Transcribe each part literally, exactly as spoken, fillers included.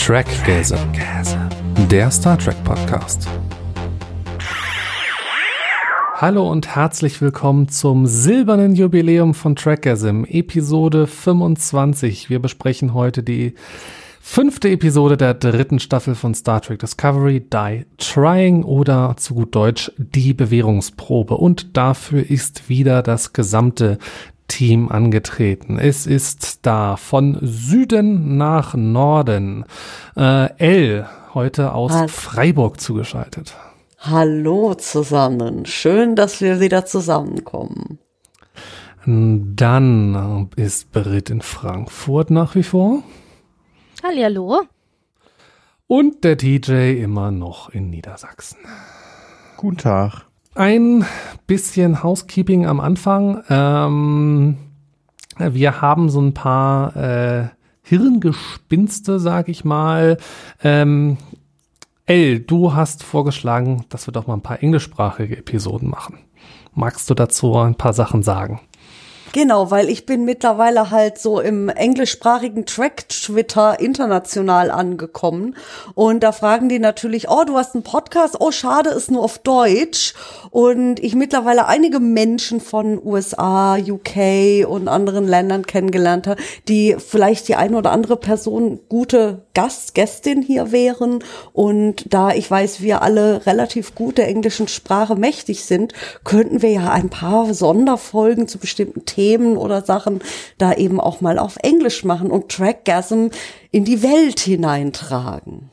Trackgasm, der Star Trek Podcast. Hallo und herzlich willkommen zum silbernen Jubiläum von Trackgasm, Episode fünfundzwanzig. Wir besprechen heute die fünfte Episode der dritten Staffel von Star Trek Discovery, Die Trying oder zu gut Deutsch die Bewährungsprobe. Und dafür ist wieder das gesamte Team angetreten. Es ist da von Süden nach Norden. Äh, Elle, heute aus Hallo. Freiburg zugeschaltet. Hallo zusammen. Schön, dass wir wieder zusammenkommen. Dann ist Berit in Frankfurt nach wie vor. Hallihallo. Und der T J immer noch in Niedersachsen. Guten Tag. Ein bisschen Housekeeping am Anfang. Ähm, wir haben so ein paar äh, Hirngespinste, sag ich mal. Ähm, Elle, du hast vorgeschlagen, dass wir doch mal ein paar englischsprachige Episoden machen. Magst du dazu ein paar Sachen sagen? Genau, weil ich bin mittlerweile halt so im englischsprachigen Track-Twitter international angekommen und da fragen die natürlich, oh, du hast einen Podcast, oh, schade, ist nur auf Deutsch und ich mittlerweile einige Menschen von U S A, U K und anderen Ländern kennengelernt habe, die vielleicht die eine oder andere Person gute Gast, Gästin hier wären und da ich weiß, wir alle relativ gut der englischen Sprache mächtig sind, könnten wir ja ein paar Sonderfolgen zu bestimmten Themen Themen oder Sachen da eben auch mal auf Englisch machen und Trackgasm in die Welt hineintragen.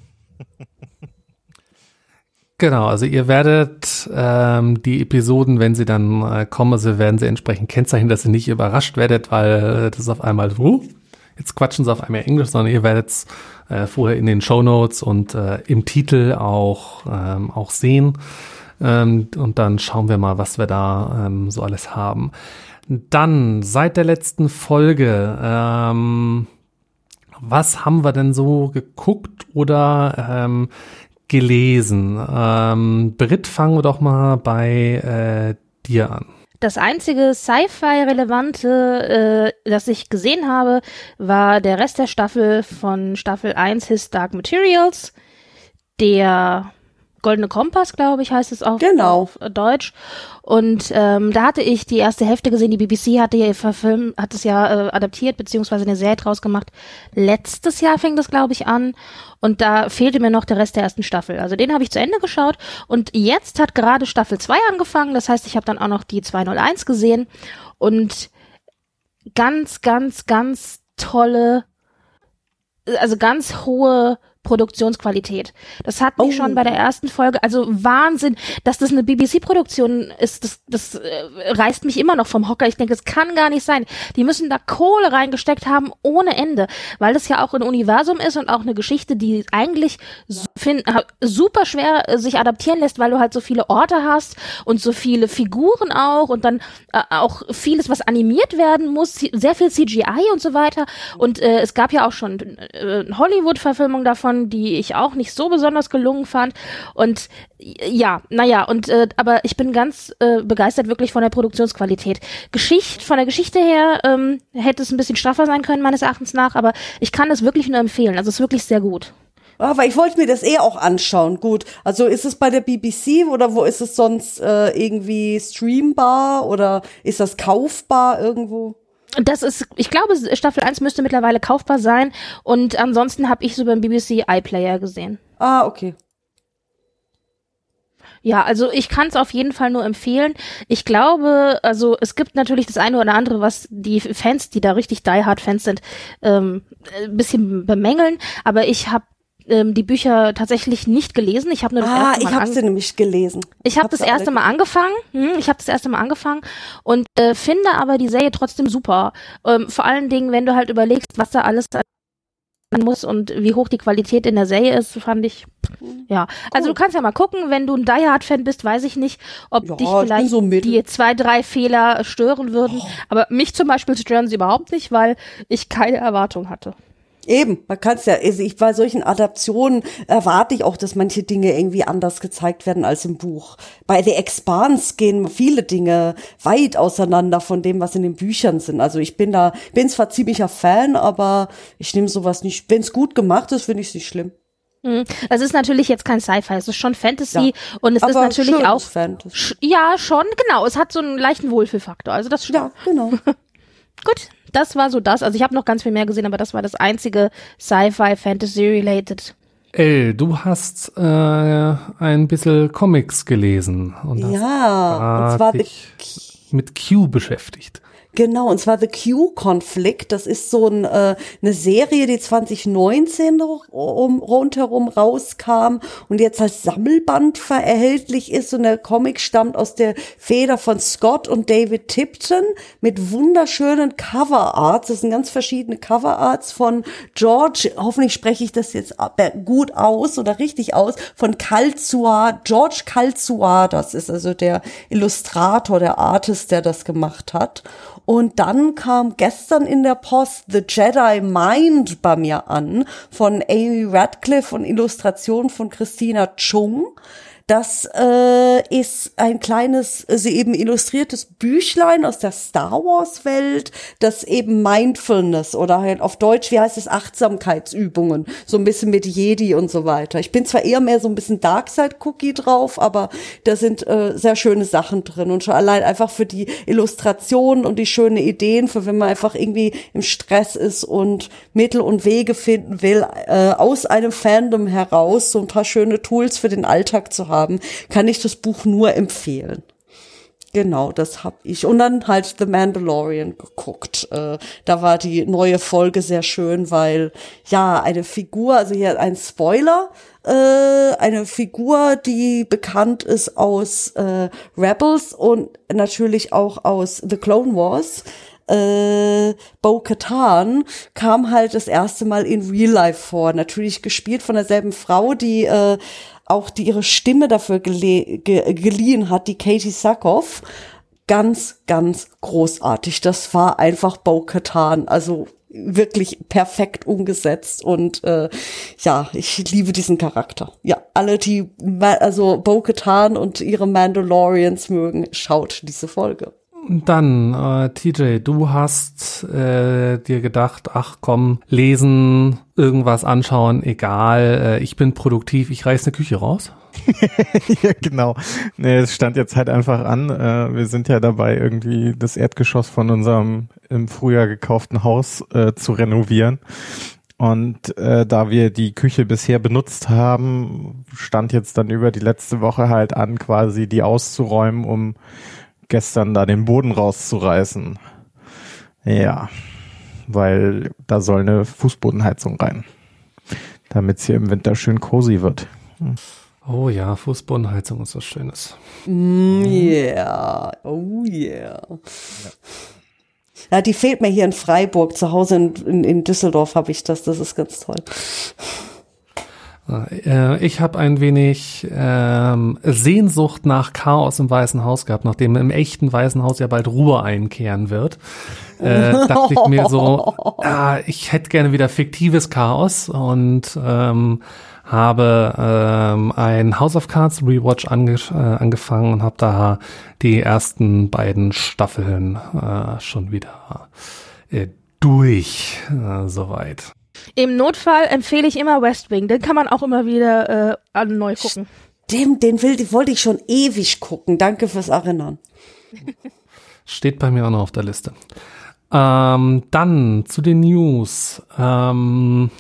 Genau, also ihr werdet ähm, die Episoden, wenn sie dann äh, kommen, also werden sie entsprechend kennzeichnen, dass ihr nicht überrascht werdet, weil äh, das auf einmal, uh, jetzt quatschen sie auf einmal Englisch, sondern ihr werdet es äh, vorher in den Shownotes und äh, im Titel auch, ähm, auch sehen. Ähm, und dann schauen wir mal, was wir da ähm, so alles haben. Dann, seit der letzten Folge, ähm, was haben wir denn so geguckt oder ähm, gelesen? Ähm, Britt, fangen wir doch mal bei äh, dir an. Das einzige Sci-Fi-relevante, äh, das ich gesehen habe, war der Rest der Staffel von Staffel eins His Dark Materials, der Goldene Kompass, glaube ich, heißt es auf, genau. auf Deutsch. Und ähm, da hatte ich die erste Hälfte gesehen. Die B B C hatte ja verfilmt, hat es ja äh, adaptiert, beziehungsweise eine Serie draus gemacht. Letztes Jahr fing das, glaube ich, an. Und da fehlte mir noch der Rest der ersten Staffel. Also den habe ich zu Ende geschaut. Und jetzt hat gerade Staffel zwei angefangen. Das heißt, ich habe dann auch noch die zweihunderteins gesehen. Und ganz, ganz, ganz tolle, also ganz hohe Produktionsqualität. Das hat mich oh. schon bei der ersten Folge, also Wahnsinn, dass das eine B B C-Produktion ist, das, das äh, reißt mich immer noch vom Hocker. Ich denke, es kann gar nicht sein. Die müssen da Kohle reingesteckt haben ohne Ende, weil das ja auch ein Universum ist und auch eine Geschichte, die eigentlich su- find, super schwer äh, sich adaptieren lässt, weil du halt so viele Orte hast und so viele Figuren auch und dann äh, auch vieles, was animiert werden muss, sehr viel C G I und so weiter. Und äh, es gab ja auch schon äh, Hollywood-Verfilmung davon, die ich auch nicht so besonders gelungen fand. Und ja, naja, und äh, aber ich bin ganz äh, begeistert wirklich von der Produktionsqualität. Geschichte, von der Geschichte her ähm, hätte es ein bisschen straffer sein können, meines Erachtens nach, aber ich kann es wirklich nur empfehlen. Also es ist wirklich sehr gut. Aber ich wollte mir das eh auch anschauen. Gut, also ist es bei der B B C oder wo ist es sonst äh, irgendwie streambar oder ist das kaufbar irgendwo? Das ist, ich glaube, Staffel eins müsste mittlerweile kaufbar sein und ansonsten habe ich so beim B B C iPlayer gesehen. Ah, okay. Ja, also ich kann es auf jeden Fall nur empfehlen. Ich glaube, also es gibt natürlich das eine oder andere, was die Fans, die da richtig Die Hard Fans sind, ähm, ein bisschen bemängeln, aber ich habe ähm, die Bücher tatsächlich nicht gelesen. Ich habe nur das ah, erste Mal ich habe sie nämlich gelesen. Ich habe das erste Mal angefangen. Hm, ich habe das erste Mal angefangen und äh, finde aber die Serie trotzdem super. Ähm, vor allen Dingen, wenn du halt überlegst, was da alles muss und wie hoch die Qualität in der Serie ist, fand ich, ja. Also cool. Du kannst ja mal gucken, wenn du ein Die Hard Fan bist, weiß ich nicht, ob ja, dich vielleicht so die zwei, drei Fehler stören würden. Oh. Aber mich zum Beispiel stören sie überhaupt nicht, weil ich keine Erwartung hatte. Eben, man kann es ja, also ich, bei solchen Adaptionen erwarte ich auch, dass manche Dinge irgendwie anders gezeigt werden als im Buch. Bei The Expanse gehen viele Dinge weit auseinander von dem, was in den Büchern sind. Also ich bin da, bin zwar ziemlicher Fan, aber ich nehme sowas nicht, wenn es gut gemacht ist, finde ich es nicht schlimm. Es ist natürlich jetzt kein Sci-Fi, es ist schon Fantasy, ja, und es aber ist natürlich auch Fantasy. Sch- ja, schon, genau, es hat so einen leichten Wohlfühlfaktor, also das Ja, genau. Gut, das war so das, also ich habe noch ganz viel mehr gesehen, aber das war das einzige Sci-Fi Fantasy related. El, du hast äh, ein bisschen Comics gelesen und hast Ja, und zwar dich mit Q beschäftigt. Genau, und zwar The Q-Konflikt. Das ist so ein, äh, eine Serie, die zwanzig neunzehn um, rundherum rauskam und jetzt als Sammelband erhältlich ist. Und der Comic stammt aus der Feder von Scott und David Tipton mit wunderschönen Coverarts. Das sind ganz verschiedene Coverarts von George, hoffentlich spreche ich das jetzt gut aus oder richtig aus, von Calzua, George Calzua. Das ist also der Illustrator, der Artist, der das gemacht hat. Und dann kam gestern in der Post The Jedi Mind bei mir an von Amy Radcliffe und Illustration von Christina Chung. Das äh, ist ein kleines, also eben illustriertes Büchlein aus der Star Wars Welt, das eben Mindfulness oder halt auf Deutsch, wie heißt es, Achtsamkeitsübungen, so ein bisschen mit Jedi und so weiter. Ich bin zwar eher mehr so ein bisschen Darkside-Cookie drauf, aber da sind äh, sehr schöne Sachen drin und schon allein einfach für die Illustrationen und die schönen Ideen, für wenn man einfach irgendwie im Stress ist und Mittel und Wege finden will, äh, aus einem Fandom heraus so ein paar schöne Tools für den Alltag zu haben, kann ich das Buch nur empfehlen. Genau, das hab ich. Und dann halt The Mandalorian geguckt. Äh, da war die neue Folge sehr schön, weil, ja, eine Figur, also hier ein Spoiler, äh, eine Figur, die bekannt ist aus äh, Rebels und natürlich auch aus The Clone Wars, Äh, Bo-Katan kam halt das erste Mal in Real Life vor. Natürlich gespielt von derselben Frau, die äh, auch die ihre Stimme dafür gele- ge- geliehen hat, die Katie Sackhoff. Ganz, ganz großartig. Das war einfach Bo-Katan. Also wirklich perfekt umgesetzt und äh, ja, ich liebe diesen Charakter. Ja, alle, die also Bo-Katan und ihre Mandalorians mögen, schaut diese Folge. Dann, äh, T J, du hast äh, dir gedacht, ach komm, lesen, irgendwas anschauen, egal, äh, ich bin produktiv, ich reiß eine Küche raus. Ja, genau. Nee, es stand jetzt halt einfach an. Äh, wir sind ja dabei, irgendwie das Erdgeschoss von unserem im Frühjahr gekauften Haus äh, zu renovieren. Und äh, da wir die Küche bisher benutzt haben, stand jetzt dann über die letzte Woche halt an, quasi die auszuräumen, um gestern da den Boden rauszureißen. Ja, weil da soll eine Fußbodenheizung rein, damit es hier im Winter schön cozy wird. Hm. Oh ja, Fußbodenheizung ist was Schönes. Mm, yeah, oh yeah. Ja. Ja, die fehlt mir hier in Freiburg. Zu Hause in, in, in Düsseldorf habe ich das. Das ist ganz toll. Ich habe ein wenig ähm, Sehnsucht nach Chaos im Weißen Haus gehabt, nachdem im echten Weißen Haus ja bald Ruhe einkehren wird. Äh, dachte ich mir so, ah, ich hätte gerne wieder fiktives Chaos und ähm, habe ähm, ein House of Cards Rewatch ange äh, angefangen und habe da die ersten beiden Staffeln äh, schon wieder äh, durch, äh, soweit. Im Notfall empfehle ich immer West Wing. Den kann man auch immer wieder äh, an neu gucken. Stimmt, den will, den wollte ich schon ewig gucken. Danke fürs Erinnern. Steht bei mir auch noch auf der Liste. Ähm, dann zu den News. Ähm,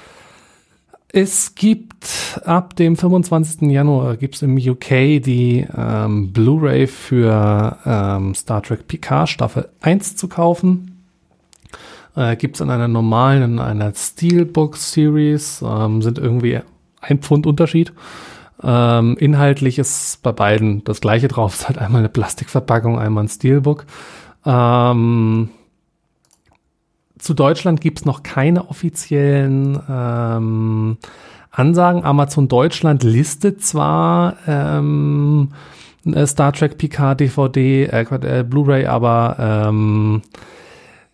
es gibt ab dem fünfundzwanzigsten Januar gibt es im U K die ähm, Blu-ray für ähm, Star Trek Picard Staffel eins zu kaufen. Äh, gibt es in einer normalen, in einer Steelbook-Series, ähm, sind irgendwie ein Pfund Unterschied. Ähm, inhaltlich ist bei beiden das gleiche drauf, es ist halt einmal eine Plastikverpackung, einmal ein Steelbook. Ähm, zu Deutschland gibt es noch keine offiziellen ähm, Ansagen. Amazon Deutschland listet zwar ähm, Star Trek Picard D V D, äh, äh, Blu-ray, aber ähm,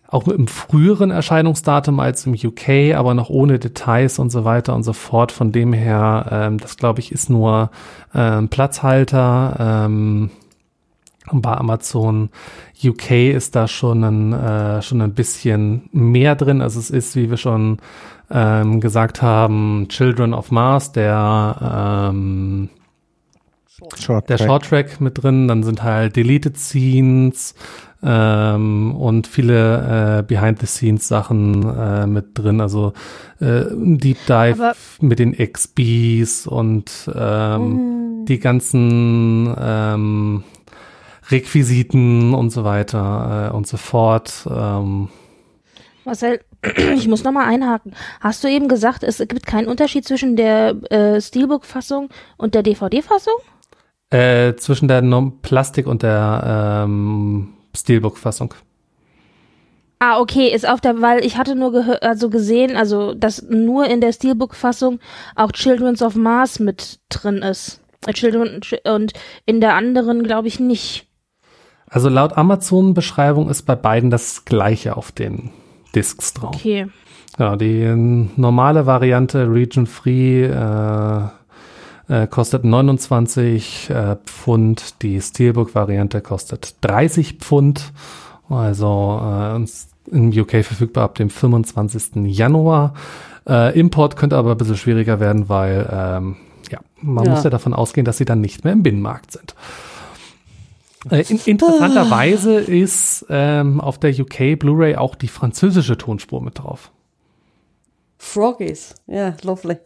auch mit einem früheren Erscheinungsdatum als im U K, aber noch ohne Details und so weiter und so fort. Von dem her, ähm, das glaube ich, ist nur ähm, Platzhalter. Ähm, bei Amazon U K ist da schon ein, äh, schon ein bisschen mehr drin. Also es ist, wie wir schon ähm, gesagt haben, Children of Mars, der ähm, Short der Short-Track mit drin. Dann sind halt Deleted Scenes ähm, und viele äh, Behind-the-Scenes-Sachen äh, mit drin. Also äh, ein Deep Dive Aber mit den X Bs und ähm, mm. die ganzen ähm, Requisiten und so weiter äh, und so fort. Ähm. Marcel, ich muss nochmal einhaken. Hast du eben gesagt, es gibt keinen Unterschied zwischen der äh, Steelbook-Fassung und der D V D-Fassung? Äh, zwischen der Nom- Plastik und der ähm, Steelbook-Fassung. Ah, okay, ist auf der, weil ich hatte nur gehör, also gesehen, also dass nur in der Steelbook-Fassung auch Children of Mars mit drin ist. Äh, Children und in der anderen glaube ich nicht. Also laut Amazon-Beschreibung ist bei beiden das Gleiche auf den Discs drauf. Okay. Ja, die normale Variante Region Free äh, äh, kostet neunundzwanzig äh, Pfund, die Steelbook-Variante kostet dreißig Pfund, also äh, in U K verfügbar ab dem fünfundzwanzigsten Januar. Äh, Import könnte aber ein bisschen schwieriger werden, weil ähm, ja, man Ja. muss ja davon ausgehen, dass sie dann nicht mehr im Binnenmarkt sind. Äh, in, interessanterweise ist ähm, auf der U K Blu-ray auch die französische Tonspur mit drauf. Froggies, ja, lovely.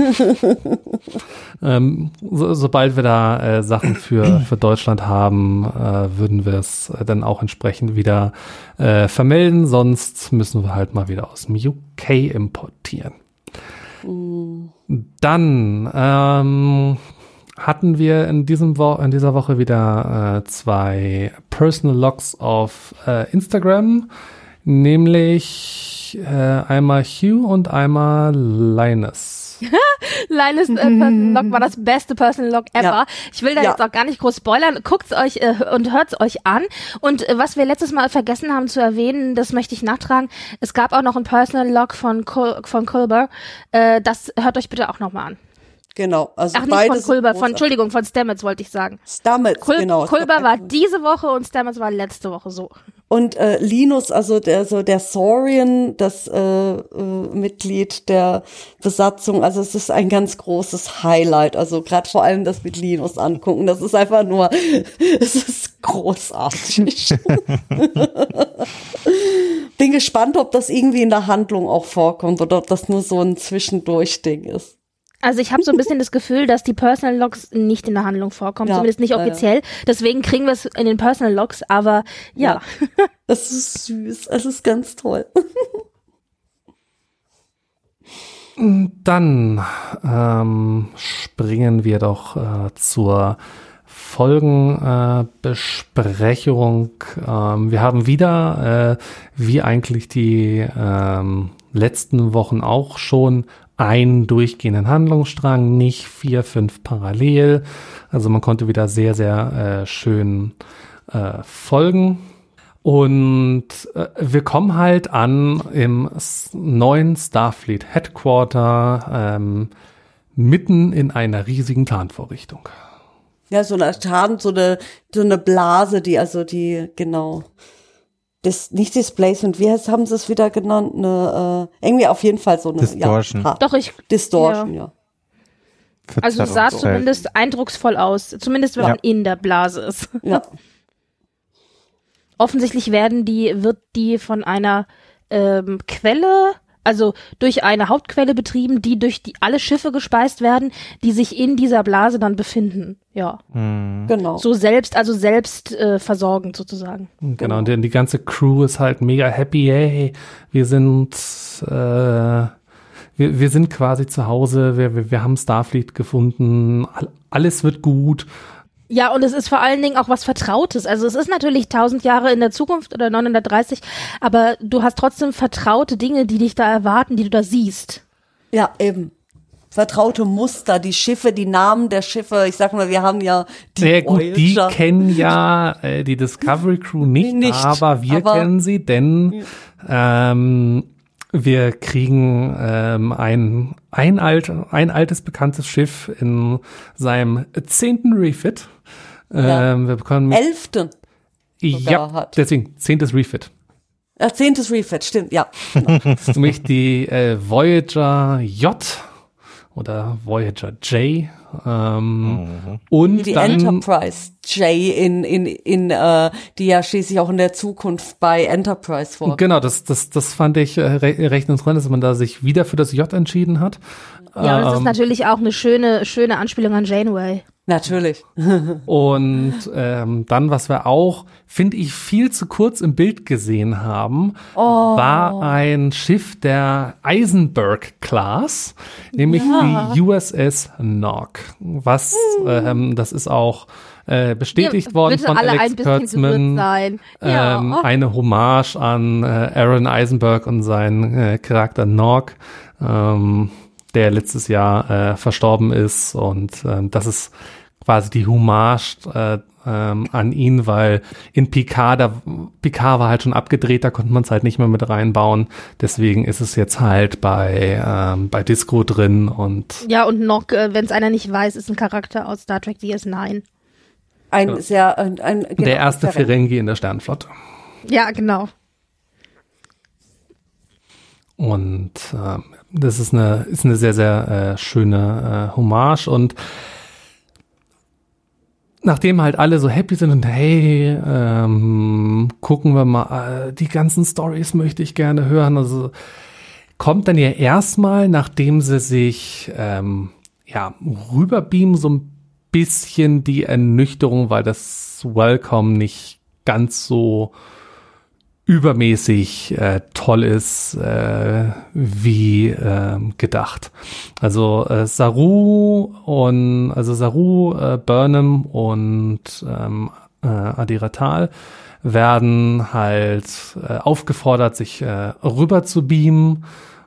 Ähm, so, sobald wir da äh, Sachen für, für Deutschland haben, äh, würden wir es äh, dann auch entsprechend wieder äh, vermelden. Sonst müssen wir halt mal wieder aus dem U K importieren. Mm. Dann ähm, hatten wir in diesem Wo- in dieser Woche wieder äh, zwei Personal Logs auf äh, Instagram, nämlich äh, einmal Hugh und einmal Linus. Linus äh, Personal Log war das beste Personal Log ever. Ja. Ich will da Ja. jetzt auch gar nicht groß spoilern. Guckt's euch äh, und hört's euch an. Und äh, was wir letztes Mal vergessen haben zu erwähnen, das möchte ich nachtragen. Es gab auch noch ein Personal Log von Col- von Culber. Äh, das hört euch bitte auch nochmal an. Genau, also Ach, nicht beide von sind Culber, von, großartig. Entschuldigung, von Stamets wollte ich sagen. Stamets, Cul- genau. Culber war diese Woche und Stamets war letzte Woche so. Und äh, Linus, also der so der Saurian, das äh, äh, Mitglied der Besatzung, also es ist ein ganz großes Highlight. Also gerade vor allem das mit Linus angucken, das ist einfach nur, es ist großartig. Bin gespannt, ob das irgendwie in der Handlung auch vorkommt oder ob das nur so ein Zwischendurch-Ding ist. Also ich habe so ein bisschen das Gefühl, dass die Personal Logs nicht in der Handlung vorkommen, Ja, zumindest nicht ja, ja. offiziell. Deswegen kriegen wir es in den Personal Logs, aber ja. Das ist süß, es ist ganz toll. Dann ähm, springen wir doch äh, zur Folgenbesprechung. Äh, ähm, wir haben wieder, äh, wie eigentlich die ähm, letzten Wochen auch schon, einen durchgehenden Handlungsstrang, nicht vier, fünf parallel. Also man konnte wieder sehr, sehr äh, schön äh, folgen. Und äh, wir kommen halt an im s- neuen Starfleet Headquarter, ähm, mitten in einer riesigen Tarnvorrichtung. Ja, so eine Tarn, so eine, so eine Blase, die, also die, genau, das, nicht Displacement, wie heißt, haben sie es wieder genannt? Eine, äh, irgendwie auf jeden Fall so eine, Distortion. Ja, Doch, ich, Distortion, ja. also es sah zumindest eindrucksvoll aus, zumindest wenn Ja. man in der Blase ist. Ja, Offensichtlich werden die, wird die von einer ähm, Quelle, also durch eine Hauptquelle betrieben, die durch die alle Schiffe gespeist werden, die sich in dieser Blase dann befinden. Ja, genau. so selbst, also selbst äh, versorgend sozusagen. Genau, und die, die ganze Crew ist halt mega happy. Hey, wir sind, äh, wir, wir sind quasi zu Hause. Wir, wir, wir haben Starfleet gefunden. All, alles wird gut. Ja, und es ist vor allen Dingen auch was Vertrautes. Also es ist natürlich tausend Jahre in der Zukunft oder neunhundertdreißig, aber du hast trotzdem vertraute Dinge, die dich da erwarten, die du da siehst. Ja, eben. vertraute Muster, die Schiffe, die Namen der Schiffe. Ich sag mal, wir haben ja die Sehr gut, die Voyager. kennen ja äh, die Discovery Crew nicht, Nicht, aber wir aber- kennen sie, denn ähm, wir kriegen ähm, ein, ein, alt, ein altes, bekanntes Schiff in seinem zehnten Refit. Ja. Ähm, wir bekommen Elften. sogar ja, hat. deswegen zehntes Refit. Äh, zehntes Refit, stimmt, ja. Genau. Das ist nämlich die äh, Voyager J oder Voyager J. Ähm, und Die dann Enterprise J in, in, in, äh, die ja schließlich auch in der Zukunft bei Enterprise vor. genau, das, das, das fand ich äh, re recht interessant, dass man da sich wieder für das J entschieden hat. Ja, und das ist Ähm, natürlich auch eine schöne, schöne Anspielung an Janeway. Natürlich. Und ähm, dann, was wir auch, finde ich, viel zu kurz im Bild gesehen haben, Oh. war ein Schiff der Eisenberg-Class, nämlich Ja. die U S S Nog. Was, ähm, das ist auch äh, bestätigt Hier, worden bitte von alle Alex ein bisschen gerührt Kurtzman. sein. Ja. Ähm, eine Hommage an äh, Aaron Eisenberg und seinen äh, Charakter Nog, ähm, der letztes Jahr äh, verstorben ist. Und ähm, das ist quasi die Hommage äh, ähm, an ihn, weil in Picard, da, Picard war halt schon abgedreht, da konnte man es halt nicht mehr mit reinbauen. Deswegen ist es jetzt halt bei, ähm, bei Disco drin und Ja, und noch, äh, wenn es einer nicht weiß, ist ein Charakter aus Star Trek D S neun. Ein Ja. sehr, ein, ein genau, der erste Ferengi. Ferengi in der Sternenflotte. Ja, genau. Und ähm, das ist eine, ist eine sehr, sehr äh, schöne äh, Hommage. Und nachdem halt alle so happy sind und hey, ähm, gucken wir mal, äh, die ganzen Stories möchte ich gerne hören. Also kommt dann ja erstmal, nachdem sie sich ähm, ja rüberbeamen, so ein bisschen die Ernüchterung, weil das Welcome nicht ganz so übermäßig äh, toll ist, äh, wie äh, gedacht. Also äh, Saru und also Saru, äh, Burnham und ähm, äh, Adiratal werden halt äh, aufgefordert, sich äh, rüber zu beamen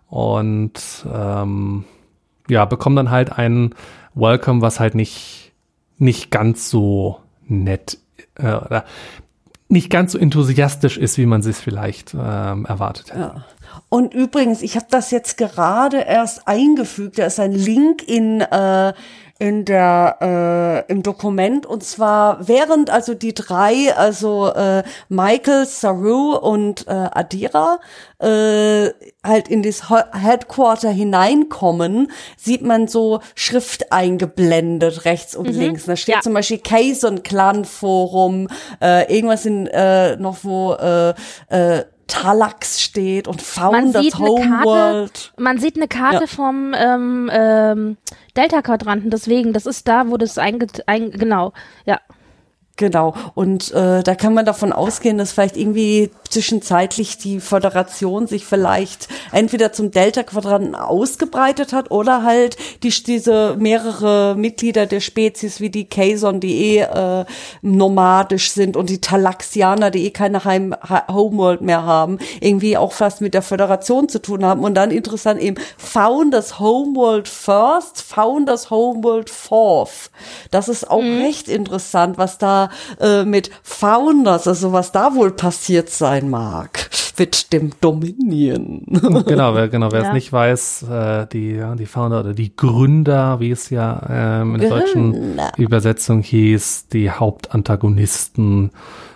und ähm, ja, bekommen dann halt ein Welcome, was halt nicht nicht ganz so nett äh, oder nicht ganz so enthusiastisch ist, wie man es vielleicht ähm, erwartet hätte. Ja. Und übrigens, ich habe das jetzt gerade erst eingefügt. Da ist ein Link in äh, in der äh, im Dokument, und zwar während also die drei, also äh, Michael, Saru und äh, Adira äh, halt in das Ho- Headquarter hineinkommen, sieht man so Schrift eingeblendet rechts und links. Da steht Ja. zum Beispiel Kazon Clan Forum, äh, irgendwas in äh, noch wo äh, äh, Talax steht und Man Founders sieht eine Karte, Homeworld. man sieht eine Karte Ja. vom ähm, ähm, Delta-Quadranten, deswegen, das ist da, wo das einge... Ein, genau, ja. Genau. Und äh, da kann man davon ausgehen, dass vielleicht irgendwie zwischenzeitlich die Föderation sich vielleicht entweder zum Delta-Quadranten ausgebreitet hat oder halt die, diese mehrere Mitglieder der Spezies wie die Kazon, die eh äh, nomadisch sind, und die Talaxianer, die eh keine Heim Ha- Homeworld mehr haben, irgendwie auch fast mit der Föderation zu tun haben. Und dann interessant eben Founders Homeworld First, Founders Homeworld Fourth. Das ist auch recht interessant, was da äh, mit Founders, also was da wohl passiert sein mag mit dem Dominion. Genau, wer, genau, wer Ja. es nicht weiß, äh, die, ja, die Founder oder die Gründer, wie es ja ähm, in der deutschen Gründer. Übersetzung hieß, die Hauptantagonisten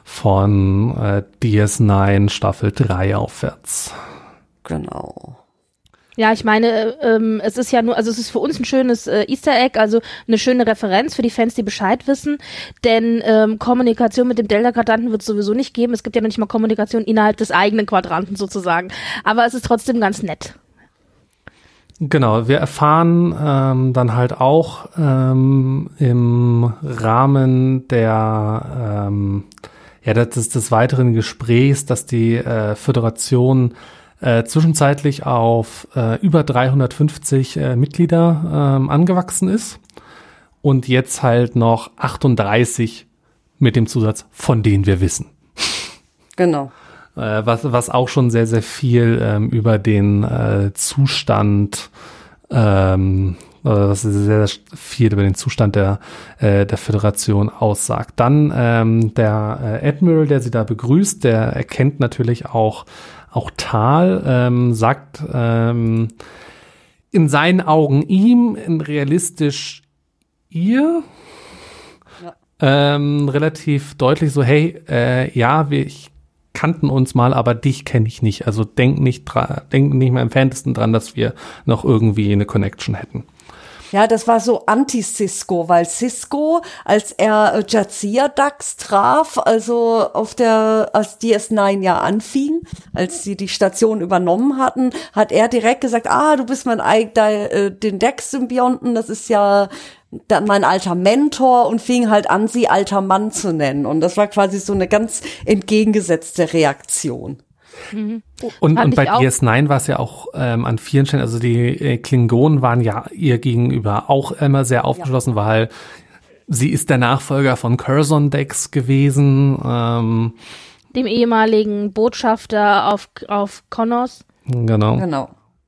von äh, D S neun Staffel drei aufwärts. Genau. Ja, ich meine, ähm, es ist ja nur, also es ist für uns ein schönes äh, Easter Egg, also eine schöne Referenz für die Fans, die Bescheid wissen, denn ähm, Kommunikation mit dem Delta-Quadranten wird es sowieso nicht geben. Es gibt ja noch nicht mal Kommunikation innerhalb des eigenen Quadranten sozusagen, aber es ist trotzdem ganz nett. Genau, wir erfahren ähm, dann halt auch ähm, im Rahmen der ähm, ja des, des weiteren Gesprächs, dass die äh, Föderation äh, zwischenzeitlich auf äh, über dreihundertfünfzig äh, Mitglieder ähm, angewachsen ist und jetzt halt noch achtunddreißig mit dem Zusatz, von denen wir wissen. Genau. Äh, was, was auch schon sehr, sehr viel ähm, über den äh, Zustand ähm, Also dass sie sehr, sehr viel über den Zustand der, äh, der Föderation aussagt. Dann ähm, der äh, Admiral, der sie da begrüßt, der erkennt natürlich auch, auch Tal, ähm, sagt ähm, in seinen Augen ihm, in realistisch ihr, ja. ähm, relativ deutlich so, hey, äh, ja, wir ich kannten uns mal, aber dich kenne ich nicht. Also denk nicht dran, denk nicht mehr im Entferntesten dran, dass wir noch irgendwie eine Connection hätten. Ja, das war so anti-Sisko, weil Sisko, als er äh, Jadzia Dax traf, also auf der, als D S neun ja anfing, als sie die Station übernommen hatten, hat er direkt gesagt, ah, du bist mein eigener, äh, den Dax-Symbionten, das ist ja dann mein alter Mentor, und fing halt an, sie alter Mann zu nennen. Und das war quasi so eine ganz entgegengesetzte Reaktion. Mhm. Und, und bei D S neun war es ja auch ähm, an vielen Stellen, also die äh, Klingonen waren ja ihr gegenüber auch immer sehr aufgeschlossen, ja. weil sie ist der Nachfolger von Curzon Dex gewesen. Ähm, Dem ehemaligen Botschafter auf, auf Connors. Genau. Genau.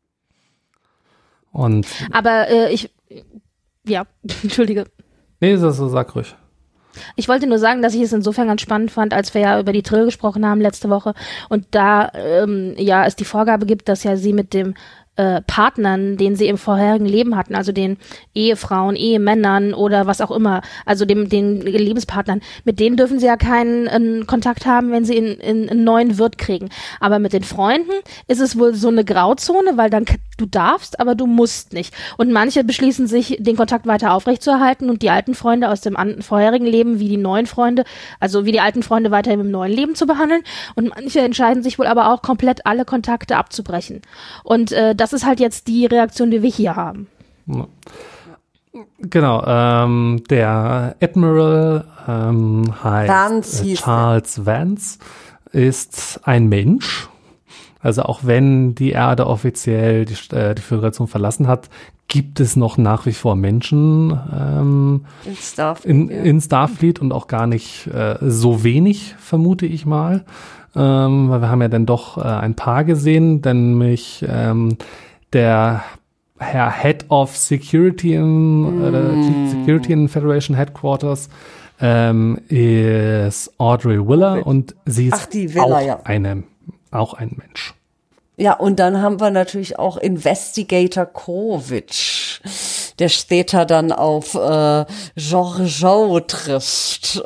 Und Aber äh, ich, ja, entschuldige. Nee, das, das sag ruhig. Ich wollte nur sagen, dass ich es insofern ganz spannend fand, als wir ja über die Trill gesprochen haben letzte Woche und da ähm, ja es die Vorgabe gibt, dass ja sie mit dem äh, Partnern, den sie im vorherigen Leben hatten, also den Ehefrauen, Ehemännern oder was auch immer, also dem den Lebenspartnern, mit denen dürfen sie ja keinen äh, Kontakt haben, wenn sie in, in, einen neuen Wirt kriegen. Aber mit den Freunden ist es wohl so eine Grauzone, weil dann du darfst, aber du musst nicht. Und manche beschließen sich, den Kontakt weiter aufrechtzuerhalten und die alten Freunde aus dem an, vorherigen Leben wie die neuen Freunde, also wie die alten Freunde weiterhin im neuen Leben zu behandeln. Und manche entscheiden sich wohl aber auch komplett alle Kontakte abzubrechen. Und äh, das ist halt jetzt die Reaktion, die wir hier haben. Ja. Genau, ähm, der Admiral ähm, heißt Vance äh, Charles Vance, ist ein Mensch. Also auch wenn die Erde offiziell die, äh, die Föderation verlassen hat, gibt es noch nach wie vor Menschen ähm, in, Starfleet, in, ja. in Starfleet und auch gar nicht äh, so wenig, vermute ich mal. Ähm, weil wir haben ja dann doch äh, ein paar gesehen, denn mich ähm, der Herr Head of Security in, mm. äh, Chief Security in Federation Headquarters ähm, ist Audrey Willer oh, und sie ist Ach, die Willer, auch ja. eine auch ein Mensch. Ja, und dann haben wir natürlich auch Investigator Kovic, der später dann auf äh, Georgiou trifft.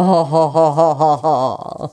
Oh.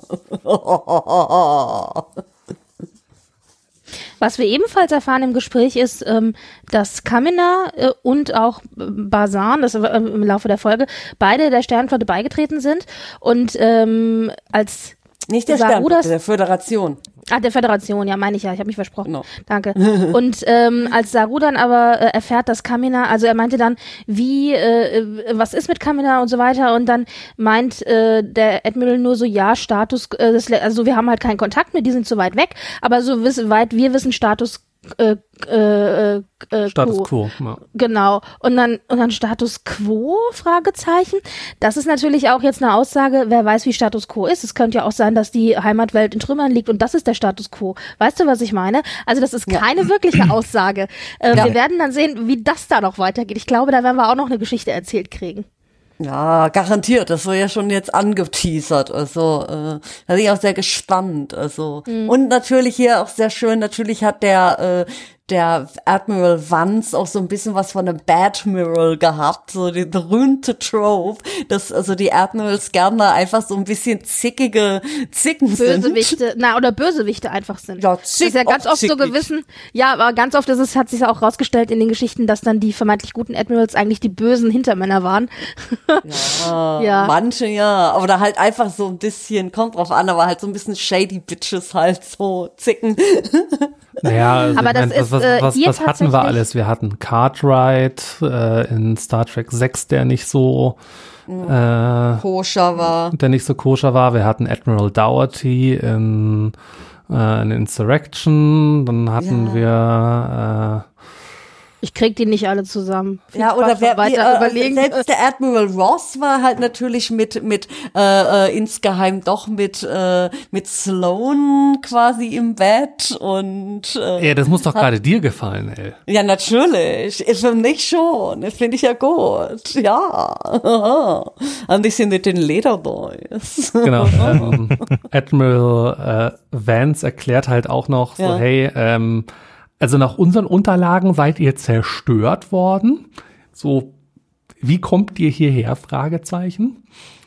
Was wir ebenfalls erfahren im Gespräch ist, ähm, dass Kamina äh, und auch Bazan, das äh, im Laufe der Folge, beide der Sternenflotte beigetreten sind und ähm, als Nicht der Sternenflotte, der Föderation. Ah, der Föderation, ja, meine ich ja, ich habe mich versprochen. No. Danke. Und ähm, als Saru dann aber äh, erfährt, dass Kamina, also er meinte dann, wie, äh, was ist mit Kamina und so weiter, und dann meint äh, der Admiral nur so, ja, Status, äh, das, also wir haben halt keinen Kontakt mit, die sind zu weit weg, aber so wiss, weit wir wissen, Status äh, äh, äh, Status quo. quo, ja. Genau. Und dann, und dann Status quo? Fragezeichen. Das ist natürlich auch jetzt eine Aussage, wer weiß, wie Status quo ist. Es könnte ja auch sein, dass die Heimatwelt in Trümmern liegt und das ist der Status quo. Weißt du, was ich meine? Also das ist keine ja. wirkliche Aussage. Äh, ja. Wir werden dann sehen, wie das da noch weitergeht. Ich glaube, da werden wir auch noch eine Geschichte erzählt kriegen. Ja, garantiert. Das war ja schon jetzt angeteasert. Also, äh, da bin ich auch sehr gespannt. Also, mhm. und natürlich hier auch sehr schön. Natürlich hat der, äh, der Admiral Vance auch so ein bisschen was von einem Badmiral gehabt, so die berühmte Trope, dass also die Admirals gerne einfach so ein bisschen zickige Zicken sind. Bösewichte, na, oder Bösewichte einfach sind. Ja, zick, das ist ja ganz oft zickig. So gewissen, ja, aber ganz oft ist es, hat sich ja auch rausgestellt in den Geschichten, dass dann die vermeintlich guten Admirals eigentlich die bösen Hintermänner waren. Ja, ja, manche ja, aber da halt einfach so ein bisschen, kommt drauf an, aber halt so ein bisschen shady Bitches halt so zicken. Naja, also aber das meine, ist, was, was, was, äh, was hatten wir alles? Wir hatten Cartwright äh, in Star Trek sechs, der nicht so äh, koscher war. Der nicht so koscher war. Wir hatten Admiral Dougherty in, äh, in Insurrection. Dann hatten ja. wir Ich krieg die nicht alle zusammen. Viel Ja, oder Spaß wer, beim wie, weiter äh, überlegen. selbst der Admiral Ross war halt natürlich mit mit äh, äh, insgeheim doch mit äh, mit Sloane quasi im Bett und äh, Ja, das muss doch gerade dir gefallen, ey. ja, natürlich. Für mich schon. Das finde ich ja gut. Ja. Ein bisschen mit den Lederboys. Genau. Ähm, Admiral äh, Vance erklärt halt auch noch so, Ja. hey, ähm, also nach unseren Unterlagen seid ihr zerstört worden. So, wie kommt ihr hierher? Fragezeichen.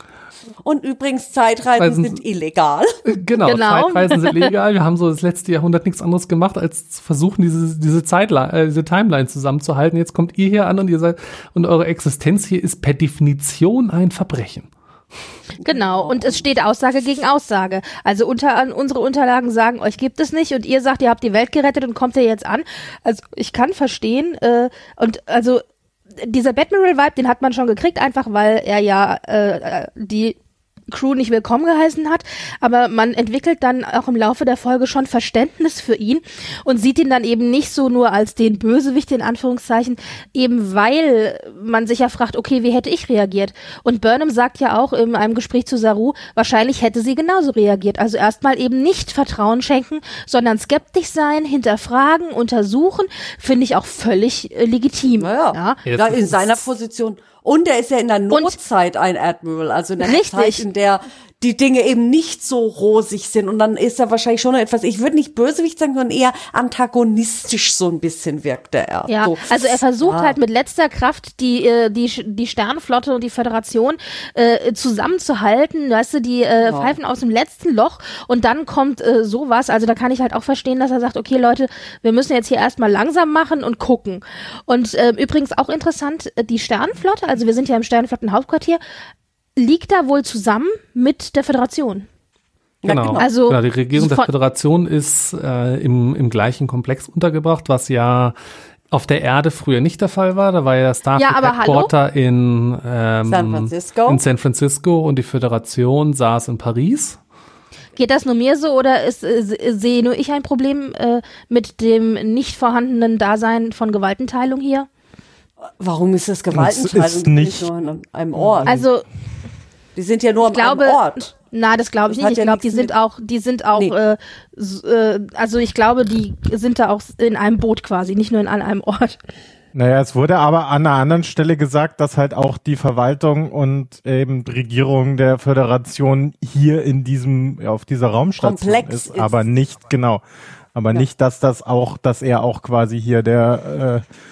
Und übrigens, Zeitreisen Reisen- sind illegal. Äh, Genau, Genau. Zeitreisen sind legal. Wir haben so das letzte Jahrhundert nichts anderes gemacht, als zu versuchen, diese, diese Zeitline, äh, diese Timeline zusammenzuhalten. Jetzt kommt ihr hier an und ihr seid, und eure Existenz hier ist per Definition ein Verbrechen. Genau, und es steht Aussage gegen Aussage. Also unter, an unsere Unterlagen sagen, euch gibt es nicht und ihr sagt, ihr habt die Welt gerettet und kommt ihr jetzt an. Also ich kann verstehen, äh, und also dieser Batmiral-Vibe, den hat man schon gekriegt, einfach weil er ja äh, die Crew nicht willkommen geheißen hat, aber man entwickelt dann auch im Laufe der Folge schon Verständnis für ihn und sieht ihn dann eben nicht so nur als den Bösewicht in Anführungszeichen, eben weil man sich ja fragt, okay, wie hätte ich reagiert? Und Burnham sagt ja auch in einem Gespräch zu Saru, wahrscheinlich hätte sie genauso reagiert. Also erstmal eben nicht Vertrauen schenken, sondern skeptisch sein, hinterfragen, untersuchen, finde ich auch völlig äh, legitim. Naja, Ja. Jetzt ja, in ist- seiner Position. Und er ist ja in der Notzeit ein Admiral, also in der Richtig. Zeit, in der die Dinge eben nicht so rosig sind. Und dann ist er wahrscheinlich schon etwas, ich würde nicht Bösewicht sagen, sondern eher antagonistisch so ein bisschen wirkte er. Ja, so. also er versucht Ja. halt mit letzter Kraft die äh, die die Sternenflotte und die Föderation äh, zusammenzuhalten, weißt du, die äh, Ja. pfeifen aus dem letzten Loch und dann kommt äh, sowas, also da kann ich halt auch verstehen, dass er sagt, okay Leute, wir müssen jetzt hier erstmal langsam machen und gucken. Und äh, übrigens auch interessant, äh, die Sternenflotte, also wir sind ja im Sternenflottenhauptquartier, liegt da wohl zusammen mit der Föderation. Ja, Genau. genau. Also genau, die Regierung der von- Föderation ist äh, im, im gleichen Komplex untergebracht, was ja auf der Erde früher nicht der Fall war. Da war ja Starfleet Ja, aber Headquarter in, ähm, San Francisco. in San Francisco und die Föderation saß in Paris. Geht das nur mir so oder ist, äh, sehe nur ich ein Problem äh, mit dem nicht vorhandenen Dasein von Gewaltenteilung hier? Warum ist das Gewaltenteilung ist nicht- nur an einem Ort? Also die sind ja nur ich an glaube, einem Ort. na, das glaube ich Das hat nicht. Ich ja glaube, die nichts sind mit- auch, die sind auch, Nee. äh, s- äh, also ich glaube, die sind da auch in einem Boot quasi, nicht nur in, an einem Ort. Naja, es wurde aber an einer anderen Stelle gesagt, dass halt auch die Verwaltung und eben die Regierung der Föderation hier in diesem, ja, auf dieser Raumstation Komplex ist, ist. aber nicht, genau, aber Ja. nicht, dass das auch, dass er auch quasi hier der äh,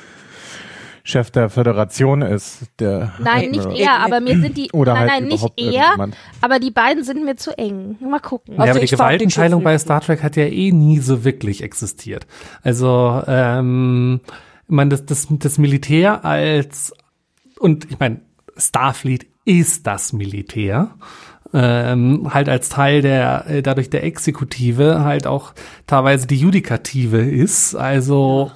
Chef der Föderation ist. Der Nein, nicht Admiral. er, aber mir sind die, Oder nein, halt nein, nicht überhaupt er, irgendjemand. aber die beiden sind mir zu eng. Mal gucken. Also ja, aber die ich fand den Gewaltenteilung Schiff bei nicht Star Trek hat ja eh nie so wirklich existiert. Also, ähm, ich meine, das, das, das Militär als, und ich meine, Starfleet ist das Militär, ähm, halt als Teil der, äh, dadurch der Exekutive halt auch teilweise die Judikative ist. Also,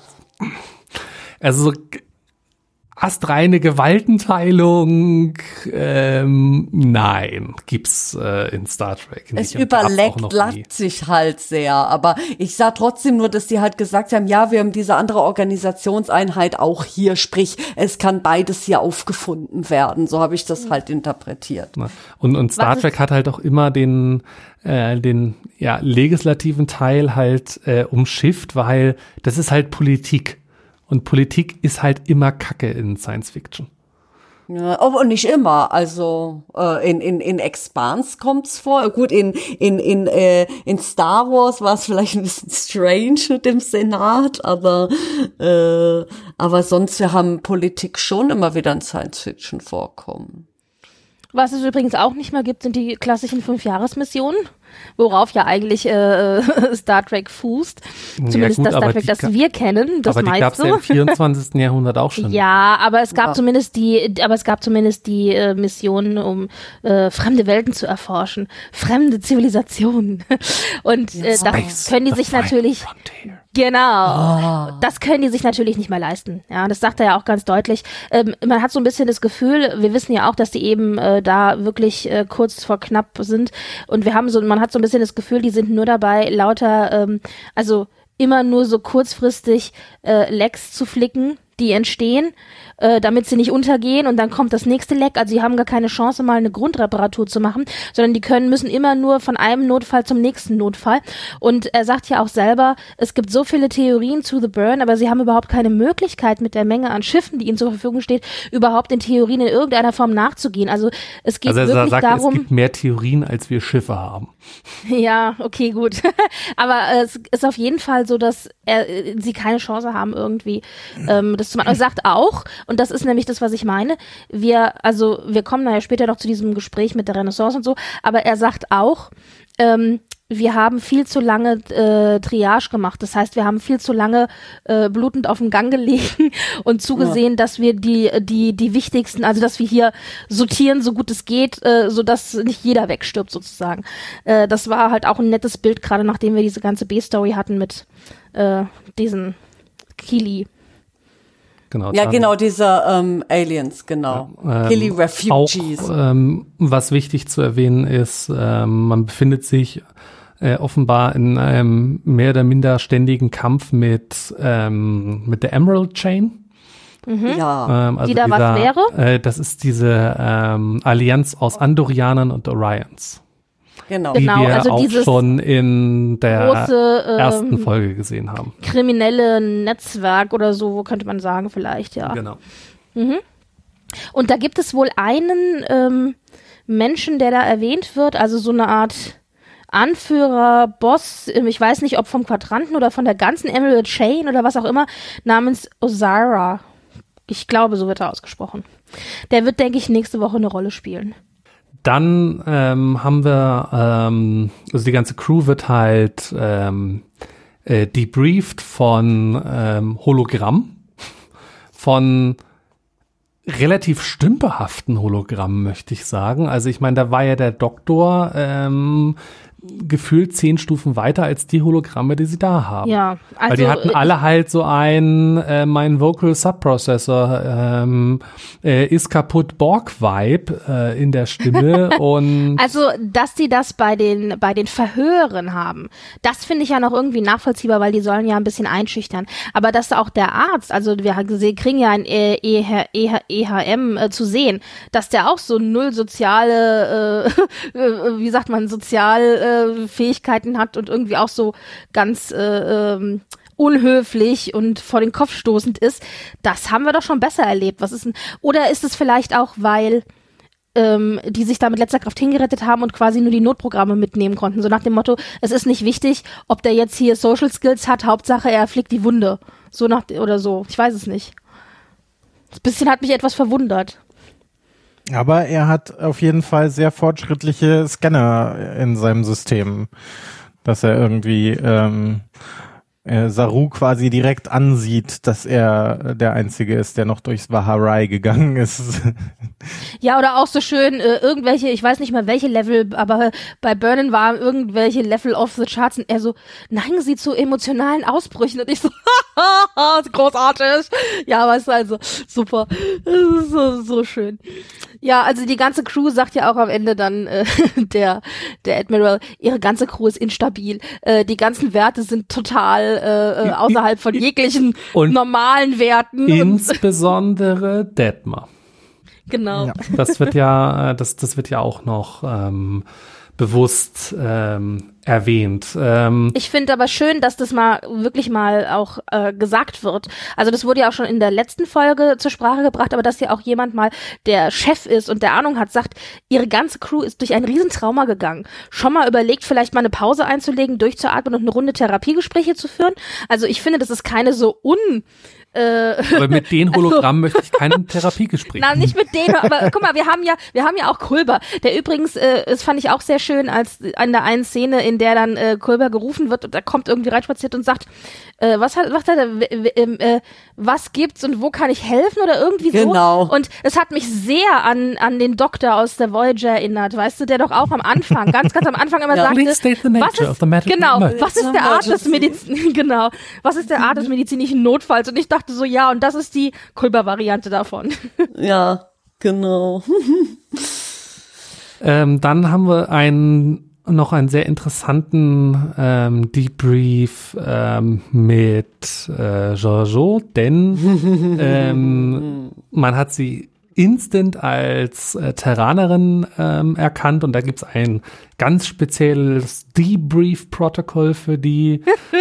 also so astreine Gewaltenteilung, ähm, nein, gibt's äh, in Star Trek nicht. Es und gab's auch überleckt noch nie. lasst sich halt sehr, aber ich sah trotzdem nur, dass die halt gesagt haben, ja, wir haben diese andere Organisationseinheit auch hier, sprich, es kann beides hier aufgefunden werden. So habe ich das halt interpretiert. Ne? Und, und Star Was Trek hat halt auch immer den, äh, den ja, legislativen Teil halt äh, umschifft, weil das ist halt Politik. Und Politik ist halt immer Kacke in Science Fiction. Ja, aber nicht immer. Also äh, in in in Expanse kommt's vor. Gut, in in in äh, in Star Wars war es vielleicht ein bisschen strange mit dem Senat, aber äh, aber sonst wir haben Politik schon immer wieder in Science Fiction vorkommen. Was es übrigens auch nicht mehr gibt, sind die klassischen Fünfjahresmissionen, worauf ja eigentlich äh, Star Trek fußt. Zumindest gut, das Star aber Trek, die das ga- wir kennen, das Aber die gab's meiste. ja im vierundzwanzigsten Jahrhundert auch schon. Ja, aber es gab Ja. zumindest die, aber es gab zumindest die äh, Missionen, um äh, fremde Welten zu erforschen, fremde Zivilisationen. Und äh, das Space, können die the sich final natürlich, frontier. genau, das können die sich natürlich nicht mehr leisten. Ja, das sagt er ja auch ganz deutlich. Ähm, man hat so ein bisschen das Gefühl, wir wissen ja auch, dass die eben äh, da wirklich äh, kurz vor knapp sind. Und wir haben so, man hat so ein bisschen das Gefühl, die sind nur dabei, lauter, ähm, also immer nur so kurzfristig äh, Lecks zu flicken, die entstehen, äh, damit sie nicht untergehen und dann kommt das nächste Leck. Also sie haben gar keine Chance, mal eine Grundreparatur zu machen, sondern die können müssen immer nur von einem Notfall zum nächsten Notfall. Und er sagt ja auch selber, es gibt so viele Theorien zu The Burn, aber sie haben überhaupt keine Möglichkeit mit der Menge an Schiffen, die ihnen zur Verfügung steht, überhaupt den Theorien in irgendeiner Form nachzugehen. Also es geht also er wirklich sagt, darum, es gibt mehr Theorien, als wir Schiffe haben. Ja, okay, gut. Aber äh, es ist auf jeden Fall so, dass er, äh, sie keine Chance haben, irgendwie ähm, das zu machen. Er sagt auch, und das ist nämlich das, was ich meine, wir, also wir kommen nachher später noch zu diesem Gespräch mit der Renaissance und so, aber er sagt auch, ähm, wir haben viel zu lange äh, Triage gemacht. Das heißt, wir haben viel zu lange äh, blutend auf dem Gang gelegen und zugesehen, ja. dass wir die die die wichtigsten, also dass wir hier sortieren, so gut es geht, äh, so dass nicht jeder wegstirbt sozusagen. Äh, das war halt auch ein nettes Bild, gerade nachdem wir diese ganze B-Story hatten mit äh, diesen Kili. Genau, ja, genau, diese ähm, Aliens, genau. Ja, ähm, Kili Refugees. Auch, ähm, was wichtig zu erwähnen ist, ähm, man befindet sich äh, offenbar in einem mehr oder minder ständigen Kampf mit, ähm, mit der Emerald Chain. Mhm. Ja. Ähm, also die da dieser, was wäre? Äh, das ist diese ähm, Allianz aus Andorianern und Orions. Genau, die genau, wir also auch dieses schon in der große, ähm, ersten Folge gesehen haben. Kriminelle Netzwerk oder so, könnte man sagen vielleicht, ja. Genau. Mhm. Und da gibt es wohl einen ähm, Menschen, der da erwähnt wird, also so eine Art Anführer, Boss, ich weiß nicht, ob vom Quadranten oder von der ganzen Emerald Chain oder was auch immer, namens Ozara. Ich glaube, so wird er ausgesprochen. Der wird, denke ich, nächste Woche eine Rolle spielen. Dann ähm, haben wir, ähm, also die ganze Crew wird halt ähm, äh, debrieft von ähm, Hologramm, von relativ stümperhaften Hologrammen, möchte ich sagen. Also ich meine, da war ja der Doktor ähm, gefühlt zehn Stufen weiter als die Hologramme, die sie da haben. Ja, also weil die hatten alle halt so ein äh, mein Vocal Subprocessor ähm, äh, ist kaputt Borg-Vibe äh, in der Stimme und also, dass die das bei den bei den Verhören haben, das finde ich ja noch irgendwie nachvollziehbar, weil die sollen ja ein bisschen einschüchtern. Aber dass auch der Arzt, also wir kriegen ja ein E H M äh, zu sehen, dass der auch so null soziale, äh, äh, wie sagt man, sozial äh, Fähigkeiten hat und irgendwie auch so ganz äh, ähm, unhöflich und vor den Kopf stoßend ist, das haben wir doch schon besser erlebt. Was ist denn, oder ist es vielleicht auch, weil ähm, die sich da mit letzter Kraft hingerettet haben und quasi nur die Notprogramme mitnehmen konnten, so nach dem Motto, es ist nicht wichtig, ob der jetzt hier Social Skills hat, Hauptsache er flickt die Wunde, so nach oder so, ich weiß es nicht. Das bisschen hat mich etwas verwundert. Aber er hat auf jeden Fall sehr fortschrittliche Scanner in seinem System, dass er irgendwie ähm, äh, Saru quasi direkt ansieht, dass er der Einzige ist, der noch durchs Vaharai gegangen ist. Ja, oder auch so schön äh, irgendwelche, ich weiß nicht mal welche Level, aber bei Burnen waren irgendwelche Level of the Charts und er so, neigen sie zu emotionalen Ausbrüchen und ich so, haha, großartig. Ja, weißt du, also super, das ist so, so schön. Ja, also die ganze Crew sagt ja auch am Ende dann, äh, der der Admiral, ihre ganze Crew ist instabil. Äh, die ganzen Werte sind total äh, außerhalb von jeglichen und normalen Werten. Insbesondere Detmer. Genau. Ja, das wird ja, das, das wird ja auch noch ähm, bewusst ähm, erwähnt. Ähm, ich finde aber schön, dass das mal wirklich mal auch äh, gesagt wird. Also das wurde ja auch schon in der letzten Folge zur Sprache gebracht, aber dass ja auch jemand mal der Chef ist und der Ahnung hat, sagt, ihre ganze Crew ist durch ein Riesentrauma gegangen. Schon mal überlegt, vielleicht mal eine Pause einzulegen, durchzuatmen und eine Runde Therapiegespräche zu führen. Also ich finde, das ist keine so un aber mit den Hologrammen also, möchte ich kein Therapiegespräch. Nein, nicht mit denen, aber guck mal, wir haben ja, wir haben ja auch Kulber, der übrigens, äh, das fand ich auch sehr schön, als an der einen Szene, in der dann äh, Kulber gerufen wird und er kommt irgendwie reinspaziert und sagt, äh, was hat, was hat er, äh, was gibt's und wo kann ich helfen oder irgendwie so. Genau. Und es hat mich sehr an an den Doktor aus der Voyager erinnert, weißt du, der doch auch am Anfang, ganz, ganz am Anfang immer ja. sagte, was ist, genau, was ist der Art des Medizin, genau, was ist der Art des medizinischen Notfalls? Und ich dachte so, ja, und das ist die Kulber-Variante davon. Ja, genau. ähm, dann haben wir einen noch einen sehr interessanten ähm, Debrief ähm, mit äh, Georgiou, denn ähm, man hat sie instant als äh, Terranerin ähm, erkannt und da gibt's ein ganz spezielles Debrief-Protokoll für die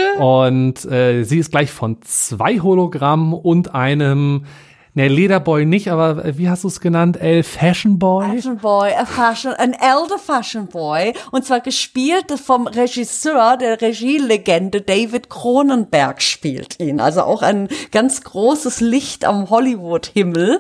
und äh, sie ist gleich von zwei Hologrammen und einem Ne, Lederboy nicht, aber wie hast du es genannt? El Fashion Boy? Fashion Boy, a fashion, an elder Fashion Boy. Und zwar gespielt vom Regisseur, der Regielegende David Cronenberg spielt ihn. Also auch ein ganz großes Licht am Hollywood-Himmel,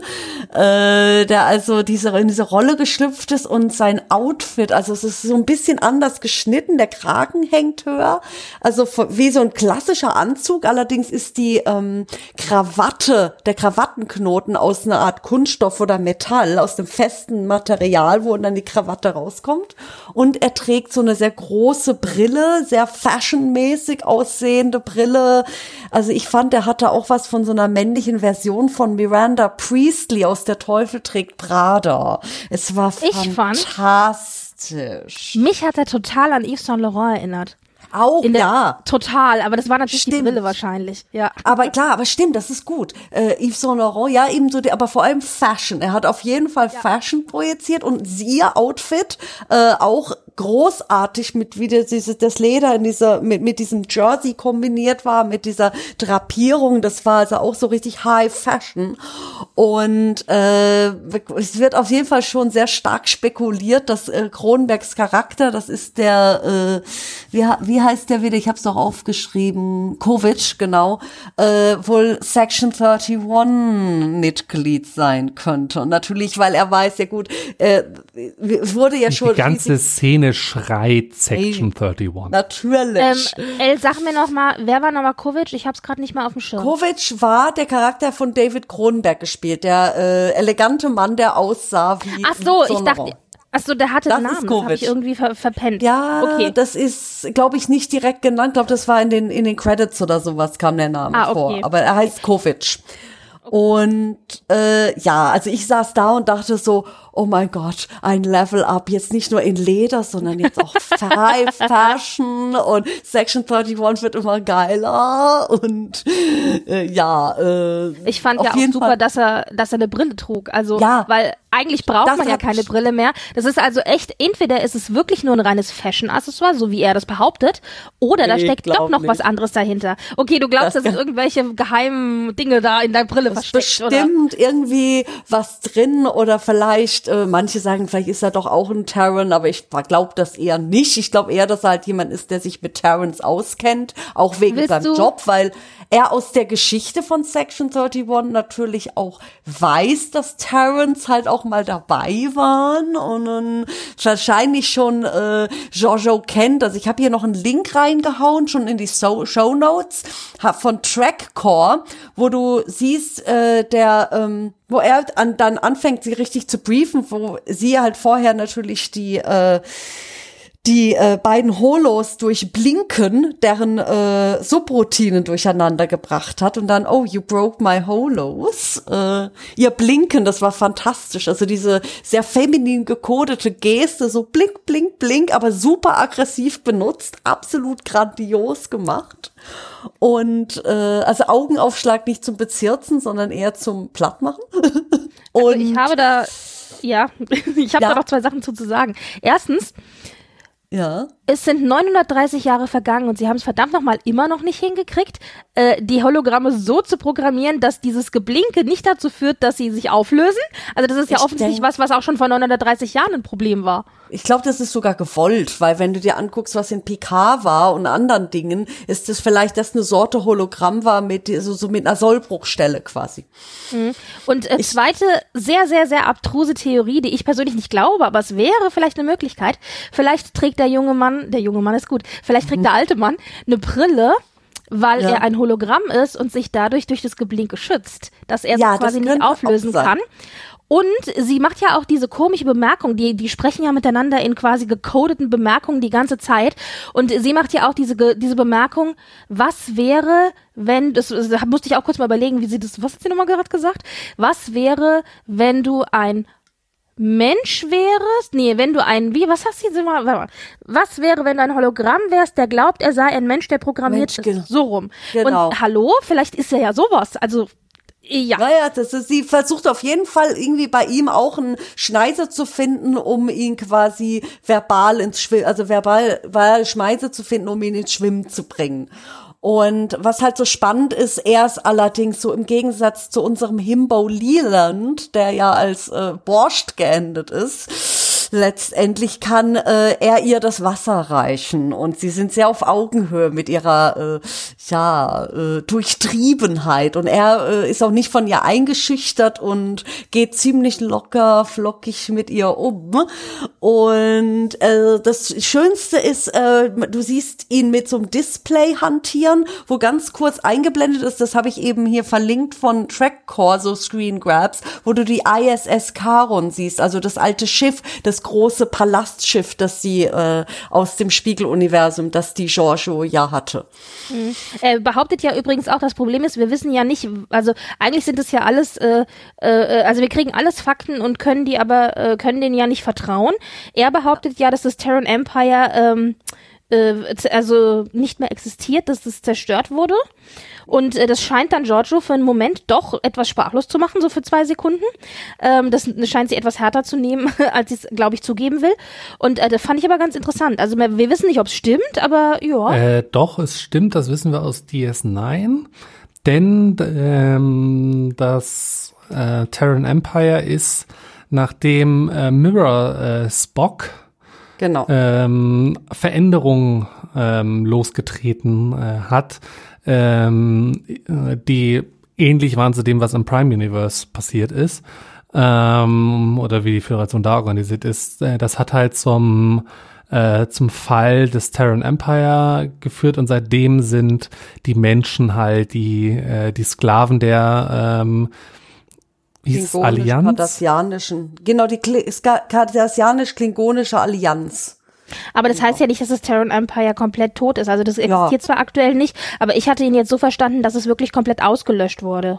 äh, der also diese, in diese Rolle geschlüpft ist und sein Outfit, also es ist so ein bisschen anders geschnitten, der Kragen hängt höher, also wie so ein klassischer Anzug, allerdings ist die ähm, Krawatte, der Krawattenknoten aus einer Art Kunststoff oder Metall, aus dem festen Material, wo dann die Krawatte rauskommt. Und er trägt so eine sehr große Brille, sehr fashionmäßig aussehende Brille. Also ich fand, er hatte auch was von so einer männlichen Version von Miranda Priestley aus Der Teufel trägt Prada. Es war ich fantastisch. Fand, mich hat er total an Yves Saint Laurent erinnert. Auch, der, ja. Total, aber das war natürlich Stimmt. die Brille wahrscheinlich, ja. Aber klar, aber stimmt, das ist gut. Äh, Yves Saint Laurent, ja, eben so, die, aber vor allem Fashion. Er hat auf jeden Fall ja. Fashion projiziert und ihr Outfit äh, auch großartig mit wie das, das Leder in dieser mit mit diesem Jersey kombiniert war, mit dieser Drapierung. Das war also auch so richtig High Fashion. Und äh, es wird auf jeden Fall schon sehr stark spekuliert, dass äh, Cronenbergs Charakter, das ist der, äh, wie, wie heißt der wieder? Ich habe es doch aufgeschrieben. Kovic, genau. Äh, wohl Section einunddreißig Mitglied sein könnte. Und natürlich, weil er weiß, ja gut, äh, es wurde ja schon die ganze Szene schreit Section einunddreißig. Natürlich. Ähm, El, sag mir noch mal, wer war nochmal Kovic? Ich hab's gerade nicht mehr auf dem Schirm. Kovic war der Charakter von David Cronenberg gespielt, der äh, elegante Mann, der aussah wie Ach so, wie ich dachte, ach so, der hatte das einen Namen, das habe ich irgendwie ver- verpennt. Ja, okay. Das ist, glaube ich, nicht direkt genannt. Ich glaube, das war in den in den Credits oder sowas kam der Name ah, okay. vor. Aber er heißt Kovic. Und äh, ja, also ich saß da und dachte so, oh mein Gott, ein Level up, jetzt nicht nur in Leder, sondern jetzt auch High Fashion und Section einunddreißig wird immer geiler und äh, ja. Äh, ich fand ja auch super, Fall. dass er, dass er eine Brille trug, also ja, weil eigentlich braucht man ja keine Brille mehr. Das ist also echt, entweder ist es wirklich nur ein reines Fashion-Accessoire, so wie er das behauptet, oder da steckt doch noch nicht. was anderes dahinter. Okay, du glaubst, dass es irgendwelche geheimen Dinge da in der Brille versteckt, bestimmt oder? Bestimmt irgendwie was drin oder vielleicht, äh, manche sagen, vielleicht ist er doch auch ein Terran, aber ich glaube das eher nicht. Ich glaube eher, dass er halt jemand ist, der sich mit Terrans auskennt, auch wegen Willst seinem du? Job, weil er aus der Geschichte von Section einunddreißig natürlich auch weiß, dass Terrans halt auch mal dabei waren und dann wahrscheinlich schon äh, Georgiou kennt. Also ich habe hier noch einen Link reingehauen, schon in die so- Shownotes von Trackcore, wo du siehst, äh, der ähm, wo er an, dann anfängt, sie richtig zu briefen, wo sie halt vorher natürlich die äh, die äh, beiden Holos durch Blinken, deren äh, Subroutinen durcheinander gebracht hat und dann, oh, you broke my Holos. Äh, ihr Blinken, das war fantastisch. Also diese sehr feminin gekodete Geste, so blink, blink, blink, aber super aggressiv benutzt, absolut grandios gemacht. Und äh, also Augenaufschlag nicht zum Bezirzen, sondern eher zum Plattmachen. Und also ich habe da, ja, ich habe ja. da noch zwei Sachen zu, zu sagen. Erstens, ja. es sind neunhundertdreißig Jahre vergangen und sie haben es verdammt nochmal immer noch nicht hingekriegt, äh, die Hologramme so zu programmieren, dass dieses Geblinke nicht dazu führt, dass sie sich auflösen. Also das ist ja ich offensichtlich denk, was, was auch schon vor neunhundertdreißig Jahren ein Problem war. Ich glaube, das ist sogar gewollt, weil wenn du dir anguckst, was in P K war und anderen Dingen, ist das vielleicht, dass eine Sorte Hologramm war mit so, so mit einer Sollbruchstelle quasi. Mhm. Und äh, ich, zweite, sehr, sehr, sehr abstruse Theorie, die ich persönlich nicht glaube, aber es wäre vielleicht eine Möglichkeit. Vielleicht trägt der junge Mann, der junge Mann ist gut, vielleicht trägt mhm. der alte Mann eine Brille, weil ja. er ein Hologramm ist und sich dadurch durch das Geblinke schützt, dass er ja, sich quasi das nicht auflösen kann. Und sie macht ja auch diese komische Bemerkung, die, die sprechen ja miteinander in quasi gecodeten Bemerkungen die ganze Zeit. Und sie macht ja auch diese, diese Bemerkung, was wäre, wenn, das, das musste ich auch kurz mal überlegen, wie sie das, was hat sie nochmal gerade gesagt? Was wäre, wenn du ein Mensch wärest, nee, wenn du ein, wie, was hast du jetzt immer, warte mal, was wäre, wenn du ein Hologramm wärst, der glaubt, er sei ein Mensch, der programmiert Mensch, ist, so rum. Genau. Und hallo, vielleicht ist er ja sowas, also, ja. Naja, das ist, sie versucht auf jeden Fall irgendwie bei ihm auch einen Schneiser zu finden, um ihn quasi verbal ins Schwimmen, also verbal, verbal Schmeiße zu finden, um ihn ins Schwimmen zu bringen. Und was halt so spannend ist, er ist allerdings so im Gegensatz zu unserem Himbo Leland, der ja als äh, Borscht geendet ist, letztendlich kann äh, er ihr das Wasser reichen und sie sind sehr auf Augenhöhe mit ihrer äh, ja äh, Durchtriebenheit und er äh, ist auch nicht von ihr eingeschüchtert und geht ziemlich locker flockig mit ihr um und äh, das Schönste ist, äh, du siehst ihn mit so einem Display hantieren, wo ganz kurz eingeblendet ist, das habe ich eben hier verlinkt von Trackcore, so Screen Grabs, wo du die I S S Charon siehst, also das alte Schiff, das große Palastschiff, das sie äh, aus dem Spiegeluniversum, das die Giorgio ja hatte. Mhm. Er behauptet ja übrigens auch, das Problem ist, wir wissen ja nicht, also eigentlich sind es ja alles, äh, äh, also wir kriegen alles Fakten und können die aber, äh, können denen ja nicht vertrauen. Er behauptet ja, dass das Terran Empire ähm, äh, also nicht mehr existiert, dass es zerstört wurde. Und äh, das scheint dann Giorgio für einen Moment doch etwas sprachlos zu machen, so für zwei Sekunden. Ähm, das scheint sie etwas härter zu nehmen, als sie es, glaube ich, zugeben will. Und äh, das fand ich aber ganz interessant. Also wir, wir wissen nicht, ob es stimmt, aber ja. Äh, doch, es stimmt, das wissen wir aus D S neun. Denn ähm, das äh, Terran Empire ist, nachdem äh, Mirror äh, Spock Genau. ähm, Veränderungen ähm, losgetreten äh, hat, ähm, die ähnlich waren zu dem, was im Prime Universe passiert ist, ähm, oder wie die Föderation da organisiert ist. Äh, das hat halt zum äh, zum Fall des Terran Empire geführt und seitdem sind die Menschen halt die äh, die Sklaven der ähm, hieß Allianz? Kardassianischen, genau, die kardassianisch-klingonische Allianz. Aber das heißt ja nicht, dass das Terran Empire komplett tot ist. Also das existiert Ja. zwar aktuell nicht, aber ich hatte ihn jetzt so verstanden, dass es wirklich komplett ausgelöscht wurde.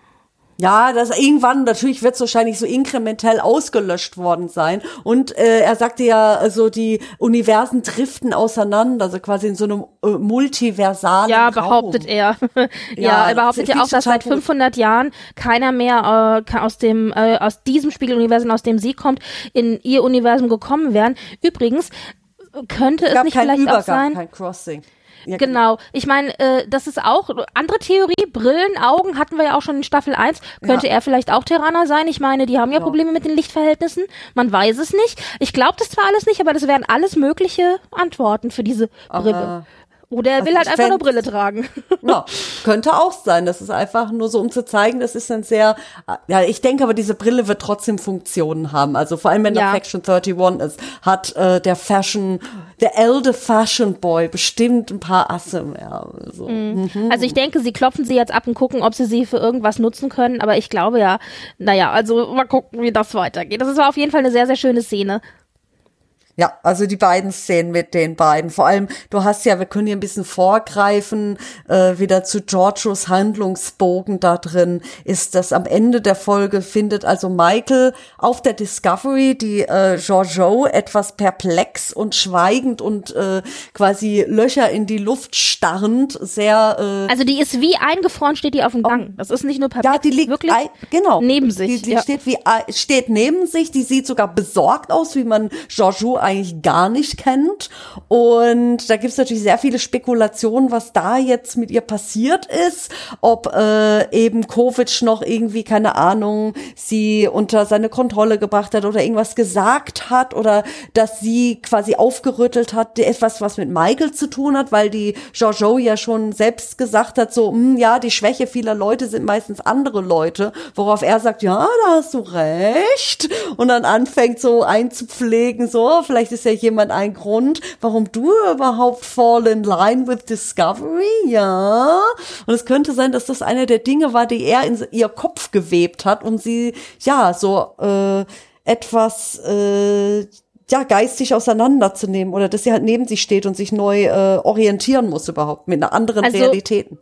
Ja, das irgendwann, natürlich wird es wahrscheinlich so inkrementell ausgelöscht worden sein. Und äh, er sagte ja, also die Universen driften auseinander, also quasi in so einem äh, multiversalen Ja, Raum. behauptet er. ja, Ja, er behauptet ja viel auch, dass total seit fünfhundert Jahren keiner mehr äh, aus dem äh, aus diesem Spiegeluniversum, aus dem sie kommt, in ihr Universum gekommen wären. Übrigens könnte es gab nicht keinen vielleicht Übergang, auch sein. kein Crossing. Ja, Genau. Ich meine, äh, das ist auch andere Theorie. Brillen, Augen hatten wir ja auch schon in Staffel eins. Könnte Ja. er vielleicht auch Terraner sein? Ich meine, die haben ja Ja. Probleme mit den Lichtverhältnissen. Man weiß es nicht. Ich glaube das zwar alles nicht, aber das wären alles mögliche Antworten für diese Brille. Aber Oder er also will halt ich einfach nur fänd- Brille tragen. Ja, könnte auch sein. Das ist einfach nur so, um zu zeigen, das ist ein sehr, ja, ich denke aber, diese Brille wird trotzdem Funktionen haben. Also vor allem, wenn Ja. der Faction einunddreißig ist, hat äh, der Fashion, der ältere Fashion Boy bestimmt ein paar Asse mehr. Also. Mhm. Also ich denke, sie klopfen sie jetzt ab und gucken, ob sie sie für irgendwas nutzen können. Aber ich glaube ja, naja, also mal gucken, wie das weitergeht. Das war auf jeden Fall eine sehr, sehr schöne Szene. Ja, also die beiden Szenen mit den beiden. Vor allem, du hast ja, wir können hier ein bisschen vorgreifen, äh, wieder zu Giorgios Handlungsbogen da drin, ist, dass am Ende der Folge findet also Michael auf der Discovery die äh, Giorgio etwas perplex und schweigend und äh, quasi Löcher in die Luft starrend, sehr äh, Also die ist wie eingefroren, steht die auf dem Gang. Das ist nicht nur Papier, ja, die liegt wirklich ein, genau neben sich. Die, die ja. steht wie steht neben sich. Die sieht sogar besorgt aus, wie man Giorgio eigentlich gar nicht kennt. Und da gibt's natürlich sehr viele Spekulationen, was da jetzt mit ihr passiert ist. Ob äh, eben Kovic noch irgendwie, keine Ahnung, sie unter seine Kontrolle gebracht hat oder irgendwas gesagt hat oder dass sie quasi aufgerüttelt hat, etwas, was mit Michael zu tun hat, weil die Giorgio ja schon selbst gesagt hat, so, mh, ja, die Schwäche vieler Leute sind meistens andere Leute, worauf er sagt, ja, da hast du recht. Und dann anfängt so einzupflegen, so, vielleicht ist ja jemand ein Grund, warum du überhaupt fall in line with Discovery, ja. Und es könnte sein, dass das eine der Dinge war, die er in ihr Kopf gewebt hat und sie, ja, so äh, etwas äh, ja, geistig auseinanderzunehmen oder dass sie halt neben sich steht und sich neu äh, orientieren muss überhaupt mit einer anderen Also, Realitäten.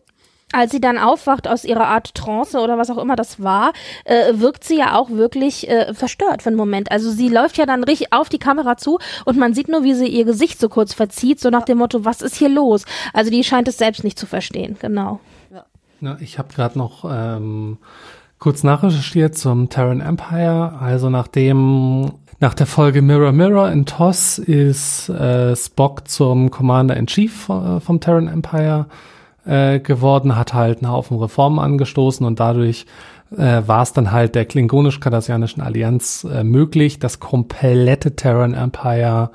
als sie dann aufwacht aus ihrer Art Trance oder was auch immer das war, äh, wirkt sie ja auch wirklich äh, verstört für einen Moment. Also sie läuft ja dann richtig auf die Kamera zu und man sieht nur, wie sie ihr Gesicht so kurz verzieht, so nach dem Motto, was ist hier los? Also die scheint es selbst nicht zu verstehen, genau. Ja. Ja, ich habe gerade noch ähm, kurz nachrecherchiert zum Terran Empire. Also nachdem nach der Folge Mirror Mirror in T O S ist äh, Spock zum Commander-in-Chief äh, vom Terran Empire Äh, geworden, hat halt einen Haufen Reformen angestoßen und dadurch äh, war es dann halt der klingonisch-kardassianischen Allianz äh, möglich, das komplette Terran Empire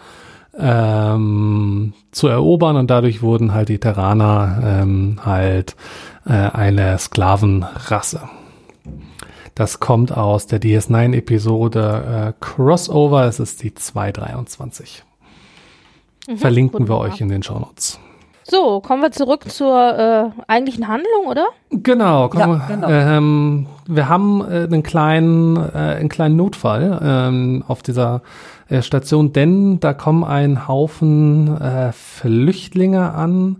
ähm, zu erobern und dadurch wurden halt die Terraner ähm, halt äh, eine Sklavenrasse. Das kommt aus der D S neun Episode äh, Crossover, es ist die zwei dreiundzwanzig. Mhm, Verlinken wir euch in den Shownotes. So, kommen wir zurück zur äh, eigentlichen Handlung, oder? Genau, komm, ja, genau. Ähm, wir haben äh, einen kleinen, äh, einen kleinen Notfall ähm, auf dieser äh, Station, denn da kommen ein Haufen äh, Flüchtlinge an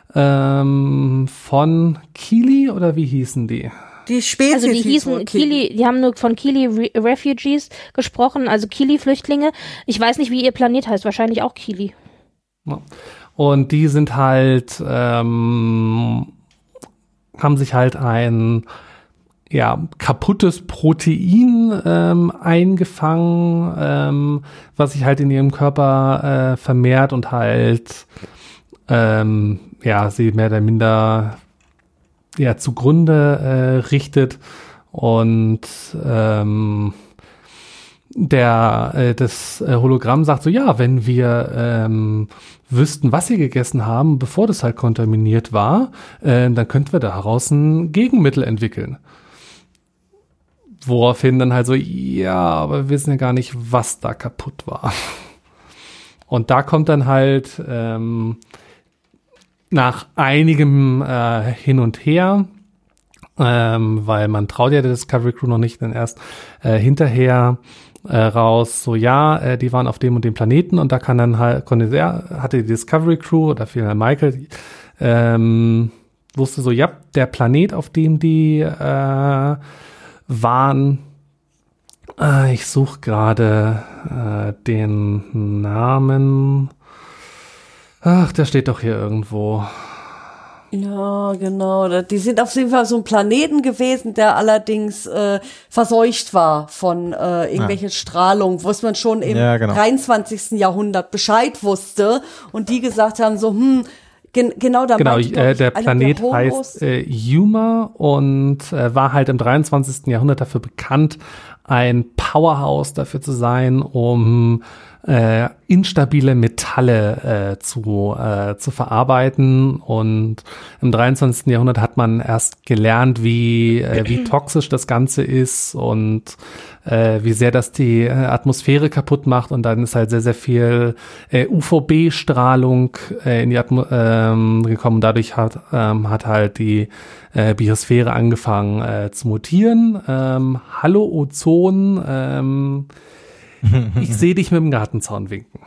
ähm, von Kili, oder wie hießen die? Die Spezies also die hießen Kili, die haben nur von Kili Re- Refugees gesprochen, also Kili-Flüchtlinge. Ich weiß nicht, wie ihr Planet heißt, wahrscheinlich auch Kili. Ja. Und die sind halt, ähm, haben sich halt ein, ja, kaputtes Protein ähm, eingefangen, ähm, was sich halt in ihrem Körper äh, vermehrt und halt, ähm, ja, sie mehr oder minder, ja, zugrunde äh, richtet. Und, ähm, der äh, das äh, Hologramm sagt so, ja, wenn wir ähm, wüssten, was sie gegessen haben, bevor das halt kontaminiert war, äh, dann könnten wir daraus ein Gegenmittel entwickeln. Woraufhin dann halt so, ja, aber wir wissen ja gar nicht, was da kaputt war. Und da kommt dann halt ähm, nach einigem äh, Hin und Her, ähm, weil man traut ja der Discovery Crew noch nicht, dann erst äh, hinterher Äh, raus, so ja, äh, die waren auf dem und dem Planeten und da kann dann halt, konnte der, hatte die Discovery Crew oder vielmehr Michael, ähm, wusste so, ja, der Planet, auf dem die äh, waren, äh, ich suche gerade äh, den Namen, ach, der steht doch hier irgendwo. Ja, genau. Die sind auf jeden Fall so ein Planeten gewesen, der allerdings äh, verseucht war von äh, irgendwelchen ja. Strahlung, wo man schon im ja, genau. dreiundzwanzigsten Jahrhundert Bescheid wusste und die gesagt haben so, hm, gen- genau da Genau, meinte, äh, ich, der Planet der heißt äh, Yuma und äh, war halt im dreiundzwanzigsten Jahrhundert dafür bekannt, ein Powerhouse dafür zu sein, um äh, instabile Metalle äh, zu äh, zu verarbeiten. Und im dreiundzwanzigsten Jahrhundert hat man erst gelernt, wie äh, wie toxisch das Ganze ist und äh, wie sehr das die äh, Atmosphäre kaputt macht. Und dann ist halt sehr, sehr viel äh, U V B-Strahlung äh, in die Atmosphäre ähm, gekommen. Dadurch hat ähm, hat halt die äh, Biosphäre angefangen äh, zu mutieren. Ähm, Hallo Ozon, ähm, ich sehe dich mit dem Gartenzaun winken.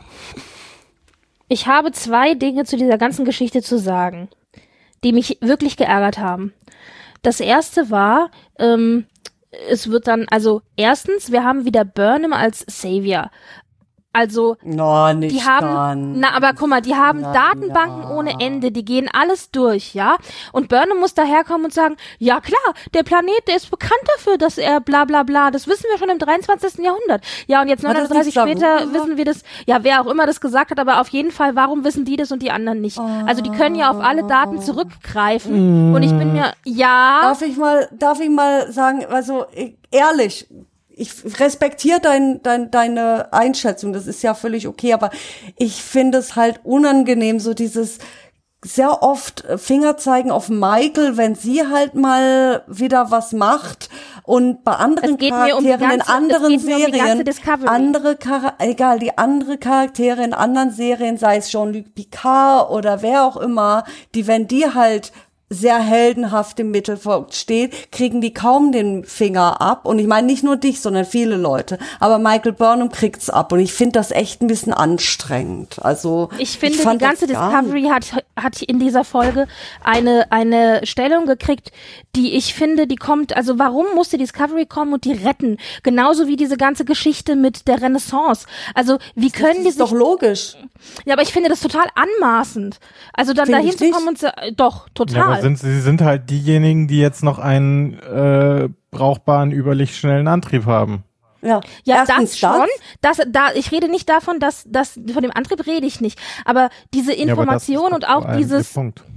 Ich habe zwei Dinge zu dieser ganzen Geschichte zu sagen, die mich wirklich geärgert haben. Das erste war, ähm, es wird dann, also erstens, wir haben wieder Burnham als Savior. Also, no, nicht die haben, dann. na, aber guck mal, die haben na, Datenbanken na. ohne Ende, die gehen alles durch, ja? Und Burnham muss daherkommen und sagen, ja klar, der Planet, der ist bekannt dafür, dass er bla bla bla, das wissen wir schon im dreiundzwanzigsten Jahrhundert. Ja, und jetzt neunhundertdreißig später gut, wissen wir das, ja, wer auch immer das gesagt hat, aber auf jeden Fall, warum wissen die das und die anderen nicht? Also, die können ja auf alle Daten zurückgreifen. Mm. Und ich bin mir, ja. Darf ich mal, darf ich mal sagen, also, ich, ehrlich, ich respektiere dein, dein, deine Einschätzung, das ist ja völlig okay, aber ich finde es halt unangenehm, so dieses sehr oft Fingerzeigen auf Michael, wenn sie halt mal wieder was macht und bei anderen Charakteren um ganze, in anderen Serien, um andere Char- egal, die andere Charaktere in anderen Serien, sei es Jean-Luc Picard oder wer auch immer, die, wenn die halt sehr heldenhaft im Mittelpunkt steht, kriegen die kaum den Finger ab. Und ich meine nicht nur dich, sondern viele Leute. Aber Michael Burnham kriegt's ab. Und ich finde das echt ein bisschen anstrengend. Also ich finde, ich fand die ganze Discovery hat hat in dieser Folge eine eine Stellung gekriegt, die ich finde, die kommt, also warum musste Discovery kommen und die retten? Genauso wie diese ganze Geschichte mit der Renaissance. Also wie können die sich... Das ist doch logisch. Ja, aber ich finde das total anmaßend. Also dann dahin zu kommen und zu, doch, total. Ja, Sind, sie sind halt diejenigen, die jetzt noch einen äh, brauchbaren, überlichtschnellen Antrieb haben. Ja, ja das schon. Das, da, ich rede nicht davon, dass, dass von dem Antrieb rede ich nicht. Aber diese Information ja, aber und auch dieses. Der Punkt.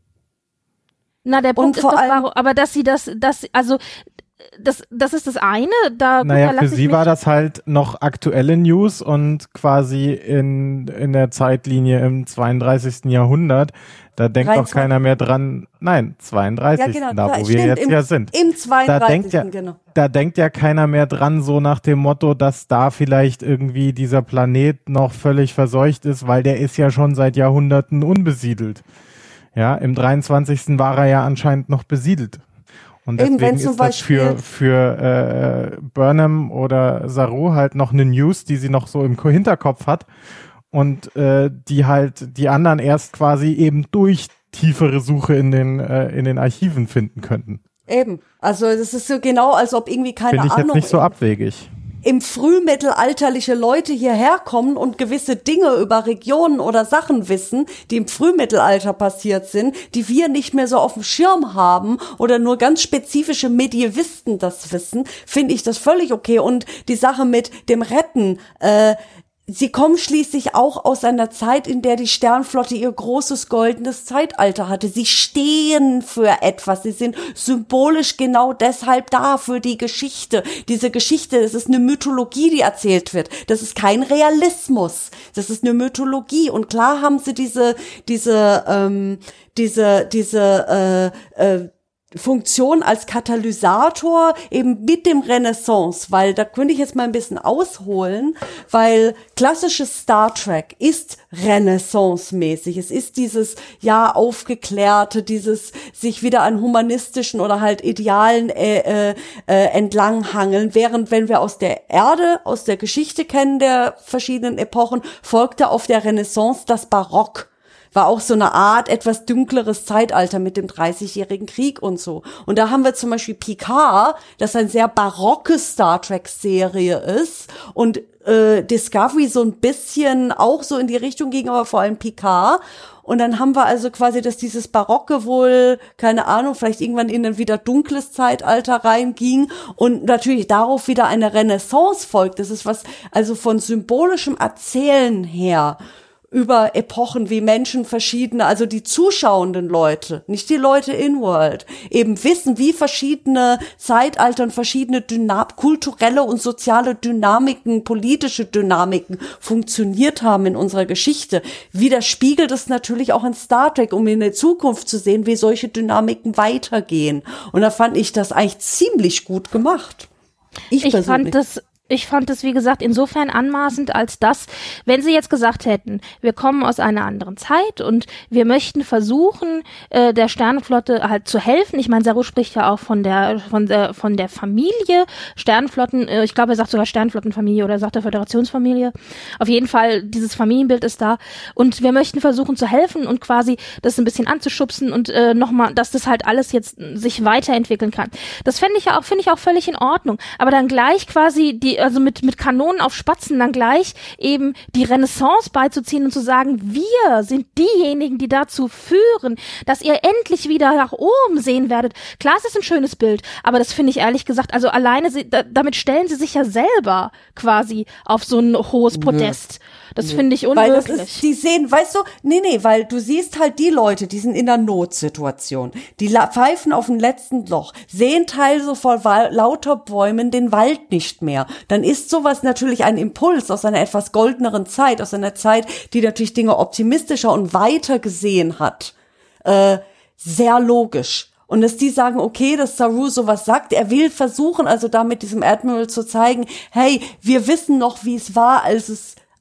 Na, der Punkt ist doch, warum, aber dass sie das, das, also das, das ist das eine. Da, naja, da für sie war das halt noch aktuelle News und quasi in in der Zeitlinie im zweiunddreißigsten Jahrhundert. Da denkt doch keiner mehr dran, nein, zweiunddreißigsten Ja, genau, da wo stimmt, wir jetzt im, ja sind. Im zweiunddreißigsten Da denkt, ja, genau. da denkt ja keiner mehr dran, so nach dem Motto, dass da vielleicht irgendwie dieser Planet noch völlig verseucht ist, weil der ist ja schon seit Jahrhunderten unbesiedelt. Ja, im dreiundzwanzigsten war er ja anscheinend noch besiedelt. Und deswegen Eben, ist das für, für äh, Burnham oder Saru halt noch eine News, die sie noch so im Hinterkopf hat. Und äh, die halt die anderen erst quasi eben durch tiefere Suche in den äh, in den Archiven finden könnten. Eben. Also das ist so genau, als ob irgendwie keine Ahnung. Finde ich jetzt nicht so abwegig. Im frühmittelalterliche Leute hierher kommen und gewisse Dinge über Regionen oder Sachen wissen, die im Frühmittelalter passiert sind, die wir nicht mehr so auf dem Schirm haben oder nur ganz spezifische Medievisten das wissen, finde ich das völlig okay. Und die Sache mit dem Retten, äh, sie kommen schließlich auch aus einer Zeit, in der die Sternflotte ihr großes goldenes Zeitalter hatte. Sie stehen für etwas. Sie sind symbolisch genau deshalb da, für die Geschichte. Diese Geschichte, das ist eine Mythologie, die erzählt wird. Das ist kein Realismus. Das ist eine Mythologie. Und klar haben sie diese, diese, ähm, diese, diese, äh, äh, Funktion als Katalysator eben mit dem Renaissance, weil da könnte ich jetzt mal ein bisschen ausholen, weil klassisches Star Trek ist Renaissance-mäßig. Es ist dieses, ja, aufgeklärte, dieses sich wieder an humanistischen oder halt Idealen äh, äh, entlanghangeln, während wenn wir aus der Erde, aus der Geschichte kennen der verschiedenen Epochen, folgte auf der Renaissance das Barock. War auch so eine Art etwas dünkleres Zeitalter mit dem dreißigjährigen Krieg und so. Und da haben wir zum Beispiel Picard, das ein sehr barocke Star Trek-Serie ist und äh, Discovery so ein bisschen auch so in die Richtung ging, aber vor allem Picard. Und dann haben wir also quasi, dass dieses Barocke wohl, keine Ahnung, vielleicht irgendwann in ein wieder dunkles Zeitalter reinging und natürlich darauf wieder eine Renaissance folgt. Das ist was, also von symbolischem Erzählen her, über Epochen, wie Menschen verschiedene, also die zuschauenden Leute, nicht die Leute in World, eben wissen, wie verschiedene Zeitalter und verschiedene Dynam- kulturelle und soziale Dynamiken, politische Dynamiken funktioniert haben in unserer Geschichte. Widerspiegelt es natürlich auch in Star Trek, um in der Zukunft zu sehen, wie solche Dynamiken weitergehen. Und da fand ich das eigentlich ziemlich gut gemacht. Ich, ich fand das Ich fand es, wie gesagt, insofern anmaßend, als dass, wenn sie jetzt gesagt hätten, wir kommen aus einer anderen Zeit und wir möchten versuchen, äh, der Sternenflotte halt zu helfen. Ich meine, Saru spricht ja auch von der von der von der Familie Sternenflotten. Äh, ich glaube, er sagt sogar Sternenflottenfamilie oder sagt er Föderationsfamilie. Auf jeden Fall, dieses Familienbild ist da und wir möchten versuchen zu helfen und quasi das ein bisschen anzuschubsen und äh, nochmal, dass das halt alles jetzt sich weiterentwickeln kann. Das fände ich ja auch, finde ich auch völlig in Ordnung. Aber dann gleich quasi die also mit mit Kanonen auf Spatzen dann gleich eben die Renaissance beizuziehen und zu sagen, wir sind diejenigen, die dazu führen, dass ihr endlich wieder nach oben sehen werdet. Klar, es ist ein schönes Bild, aber das finde ich ehrlich gesagt, also alleine, sie, da, damit stellen sie sich ja selber quasi auf so ein hohes Podest. Ja. Das finde ich unwirklich. Weil das ist, die sehen, weißt du, nee, nee, weil du siehst halt die Leute, die sind in einer Notsituation. Die la- pfeifen auf dem letzten Loch, sehen teilweise vor wa- lauter Bäumen den Wald nicht mehr. Dann ist sowas natürlich ein Impuls aus einer etwas goldeneren Zeit, aus einer Zeit, die natürlich Dinge optimistischer und weiter gesehen hat. Äh, sehr logisch. Und dass die sagen, okay, dass Saru sowas sagt, er will versuchen, also da mit diesem Admiral zu zeigen, hey, wir wissen noch, wie es war, als es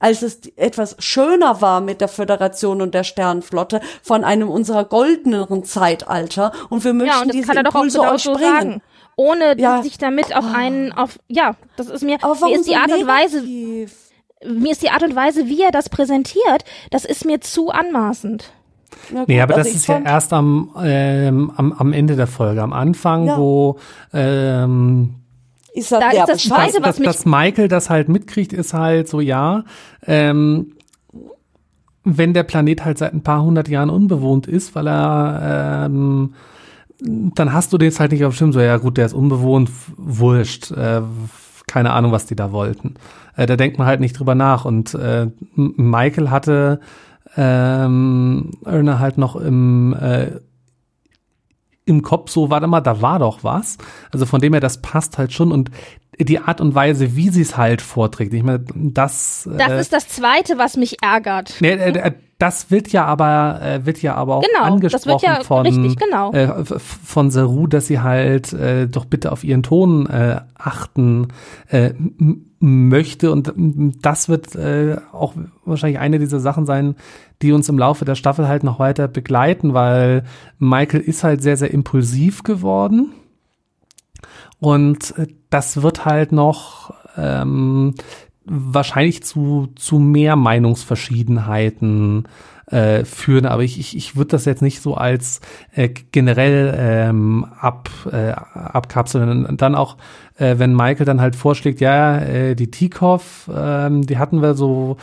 als es etwas schöner war mit der Föderation und der Sternenflotte von einem unserer goldeneren Zeitalter und wir möchten ja, und das diese kann er doch auch Impulse genau euch so bringen. sagen. Ohne Ja. sich damit auf einen, auf, ja, das ist mir, Aber warum mir ist die so Art und Weise, negativ? mir ist die Art und Weise, wie er das präsentiert, das ist mir zu anmaßend. Na gut, Nee, aber also das ich ist ja fand- erst am, ähm, am, am Ende der Folge. Am Anfang, Ja. wo ähm, ist das Da der ist das Bescheid. Zweite, was dass, mich- dass Michael das halt mitkriegt, ist halt so, ja, ähm, wenn der Planet halt seit ein paar hundert Jahren unbewohnt ist, weil er, ähm, dann hast du den jetzt halt nicht auf dem Schirm, so, ja gut, der ist unbewohnt, wurscht, äh, keine Ahnung, was die da wollten. Äh, da denkt man halt nicht drüber nach und äh, Michael hatte ähm, Erna halt noch im äh, im Kopf so, warte mal, da war doch was. Also von dem her, das passt halt schon und die Art und Weise, wie sie es halt vorträgt, ich meine, das Das äh, ist das Zweite, was mich ärgert. nee, äh, das wird ja aber äh, wird ja aber auch Genau, das angesprochen wird ja von richtig, genau. äh, f- von Saru, dass sie halt äh, doch bitte auf ihren Ton äh, achten äh, m- möchte und m- das wird äh, auch wahrscheinlich eine dieser Sachen sein, die uns im Laufe der Staffel halt noch weiter begleiten, weil Michael ist halt sehr, sehr impulsiv geworden und äh, das wird halt noch ähm, wahrscheinlich zu, zu mehr Meinungsverschiedenheiten äh, führen, aber ich, ich, ich würde das jetzt nicht so als äh, generell ähm, ab, äh, abkapseln. Und dann auch, äh, wenn Michael dann halt vorschlägt, ja, äh, die Tikov, ähm, die hatten wir so,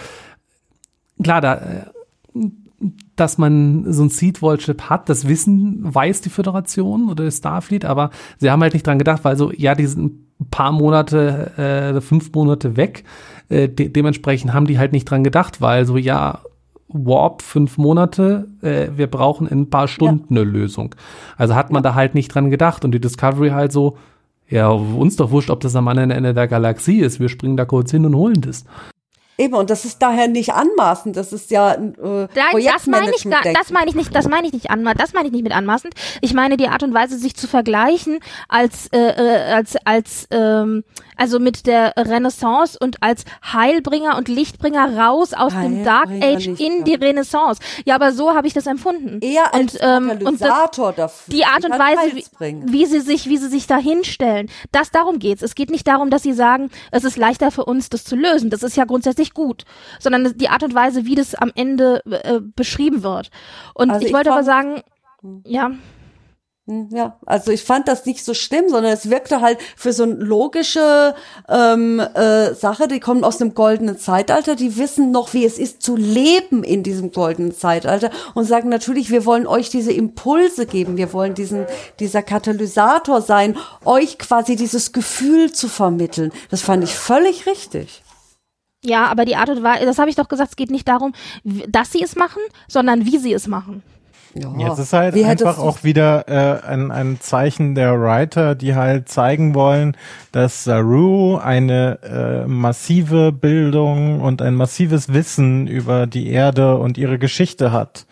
klar, da äh, dass man so ein Seed-Wall-Chip hat, das wissen, weiß die Föderation oder Starfleet, aber sie haben halt nicht dran gedacht, weil so, ja, die sind ein paar Monate, äh, fünf Monate weg, äh, de- dementsprechend haben die halt nicht dran gedacht, weil so, ja, Warp, fünf Monate, äh, wir brauchen in ein paar Stunden eine Lösung. Also hat man da halt nicht dran gedacht und die Discovery halt so, ja, uns doch wurscht, ob das am anderen Ende der Galaxie ist, wir springen da kurz hin und holen das. Eben, und das ist daher nicht anmaßend, das ist ja ein äh, Nein, das meine ich, gar- Projektmanagement. das meine ich nicht, das meine ich nicht anma, das meine ich nicht mit anmaßend. Ich meine die Art und Weise, sich zu vergleichen als äh, äh, als als ähm, also mit der Renaissance und als Heilbringer und Lichtbringer raus aus dem Dark Heilbringer, Age in Lichtbringer. die Renaissance. Ja, aber so habe ich das empfunden. Eher als und, ähm, und das, Katalysator dafür. die Art und kann Weise, Hals bringen. wie, wie sie sich, wie sie sich da hinstellen, das darum geht's. Es geht nicht darum, dass sie sagen, es ist leichter für uns, das zu lösen. Das ist ja grundsätzlich gut, sondern die Art und Weise, wie das am Ende äh, beschrieben wird. Und Also ich ich wollte aber fand- sagen, ja, Hm, Ja, also ich fand das nicht so schlimm, sondern es wirkte halt für so eine logische ähm, äh, Sache, die kommen aus dem goldenen Zeitalter, die wissen noch, wie es ist zu leben in diesem goldenen Zeitalter und sagen natürlich, wir wollen euch diese Impulse geben, wir wollen diesen dieser Katalysator sein, euch quasi dieses Gefühl zu vermitteln. Das fand ich völlig richtig. ja, aber die Art und Weise, das habe ich doch gesagt, es geht nicht darum, w- dass sie es machen, sondern wie sie es machen. Ja, Jetzt ist halt wie hättest einfach du- auch wieder äh, ein, ein Zeichen der Writer, die halt zeigen wollen, dass Saru eine äh, massive Bildung und ein massives Wissen über die Erde und ihre Geschichte hat.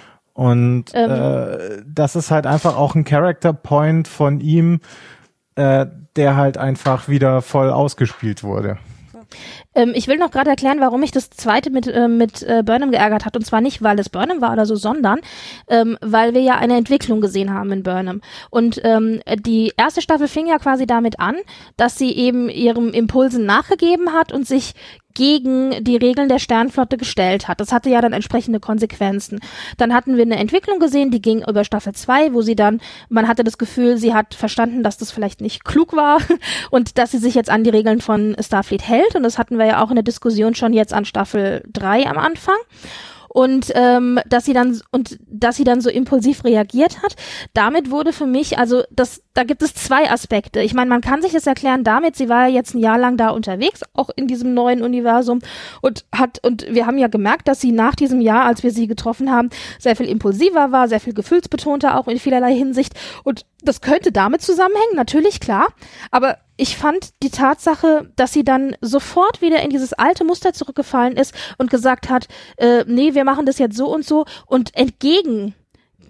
Und Ähm. äh, das ist halt einfach auch ein Character Point von ihm, äh, der halt einfach wieder voll ausgespielt wurde. Ähm, ich will noch gerade erklären, warum mich das zweite mit, äh, mit äh, Burnham geärgert hat. Und zwar nicht, weil es Burnham war oder so, sondern ähm, weil wir ja eine Entwicklung gesehen haben in Burnham. Und ähm, die erste Staffel fing ja quasi damit an, dass sie eben ihrem Impulsen nachgegeben hat und sich gegen die Regeln der Sternflotte gestellt hat. Das hatte ja dann entsprechende Konsequenzen. Dann hatten wir eine Entwicklung gesehen, die ging über Staffel zwei, wo sie dann, man hatte das Gefühl, sie hat verstanden, dass das vielleicht nicht klug war und dass sie sich jetzt an die Regeln von Starfleet hält. Und das hatten wir ja auch in der Diskussion schon jetzt an Staffel drei am Anfang. Und ähm, dass sie dann und dass sie dann so impulsiv reagiert hat, damit wurde für mich, also das, da gibt es zwei Aspekte. Ich meine, man kann sich das erklären damit, sie war ja jetzt ein Jahr lang da unterwegs, auch in diesem neuen Universum und hat, und wir haben ja gemerkt, dass sie nach diesem Jahr, als wir sie getroffen haben, sehr viel impulsiver war, sehr viel gefühlsbetonter auch in vielerlei Hinsicht, und das könnte damit zusammenhängen, natürlich, klar, aber ich fand die Tatsache, dass sie dann sofort wieder in dieses alte Muster zurückgefallen ist und gesagt hat, äh, nee, wir machen das jetzt so und so, und entgegen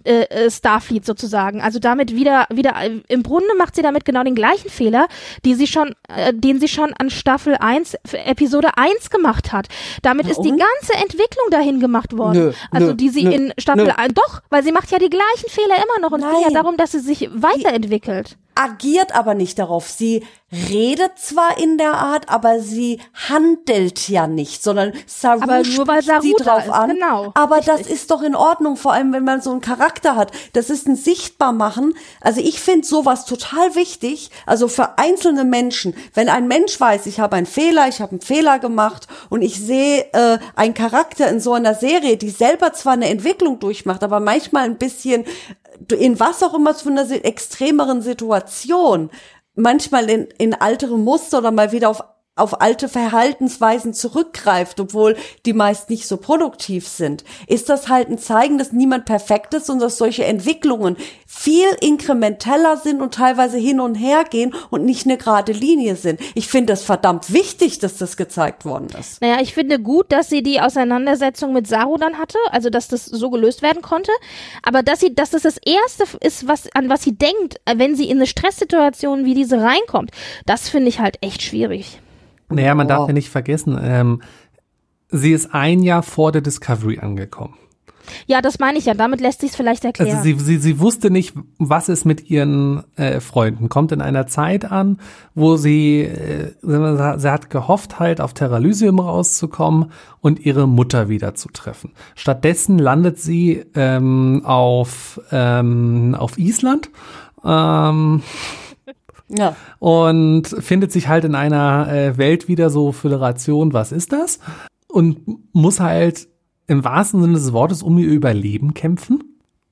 äh, Starfleet sozusagen. Also damit wieder, wieder, im Grunde macht sie damit genau den gleichen Fehler, die sie schon, äh, den sie schon an Staffel eins, Episode eins gemacht hat. Damit Ja, ist die und? ganze Entwicklung dahin gemacht worden. Nö, also nö, die sie nö, in Staffel nö. eins, doch, weil sie macht ja die gleichen Fehler immer noch und es geht ja Nein. darum, dass sie sich weiterentwickelt. Agiert aber nicht darauf. Sie redet zwar in der Art, aber sie handelt ja nicht, sondern Saru Aber nur weil spricht sie Saru da drauf ist, an. genau. Aber das Richtig. ist doch in Ordnung, vor allem wenn man so einen Charakter hat. Das ist ein Sichtbarmachen. Also ich finde sowas total wichtig, also für einzelne Menschen. Wenn ein Mensch weiß, ich habe einen Fehler, ich habe einen Fehler gemacht und ich sehe äh, einen Charakter in so einer Serie, die selber zwar eine Entwicklung durchmacht, aber manchmal ein bisschen in was auch immer für einer extremeren Situation, manchmal in, in altere Muster oder mal wieder auf auf alte Verhaltensweisen zurückgreift, obwohl die meist nicht so produktiv sind, ist das halt ein Zeigen, dass niemand perfekt ist und dass solche Entwicklungen viel inkrementeller sind und teilweise hin und her gehen und nicht eine gerade Linie sind. Ich finde es verdammt wichtig, dass das gezeigt worden ist. Naja, ich finde gut, dass sie die Auseinandersetzung mit Saru dann hatte, also dass das so gelöst werden konnte, aber dass sie, dass das das Erste ist, was an was sie denkt, wenn sie in eine Stresssituation wie diese reinkommt, das finde ich halt echt schwierig. Naja, man Oh. darf ja nicht vergessen, ähm, sie ist ein Jahr vor der Discovery angekommen. Ja, das meine ich ja, damit lässt sich es vielleicht erklären. Also sie, sie, sie wusste nicht, was ist mit ihren äh, Freunden. Kommt in einer Zeit an, wo sie, äh, sie hat gehofft, halt auf Terralysium rauszukommen und ihre Mutter wieder zu treffen. Stattdessen landet sie ähm, auf, ähm, auf Island. Ähm, Ja. und findet sich halt in einer äh, Welt wieder so Föderation, was ist das? Und muss halt im wahrsten Sinne des Wortes um ihr Überleben kämpfen.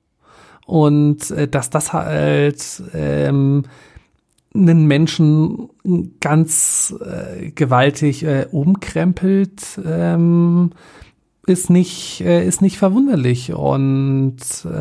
Und äh, dass das halt ähm, einen Menschen ganz äh, gewaltig äh, umkrempelt, ähm, ist nicht, äh, ist nicht verwunderlich. Und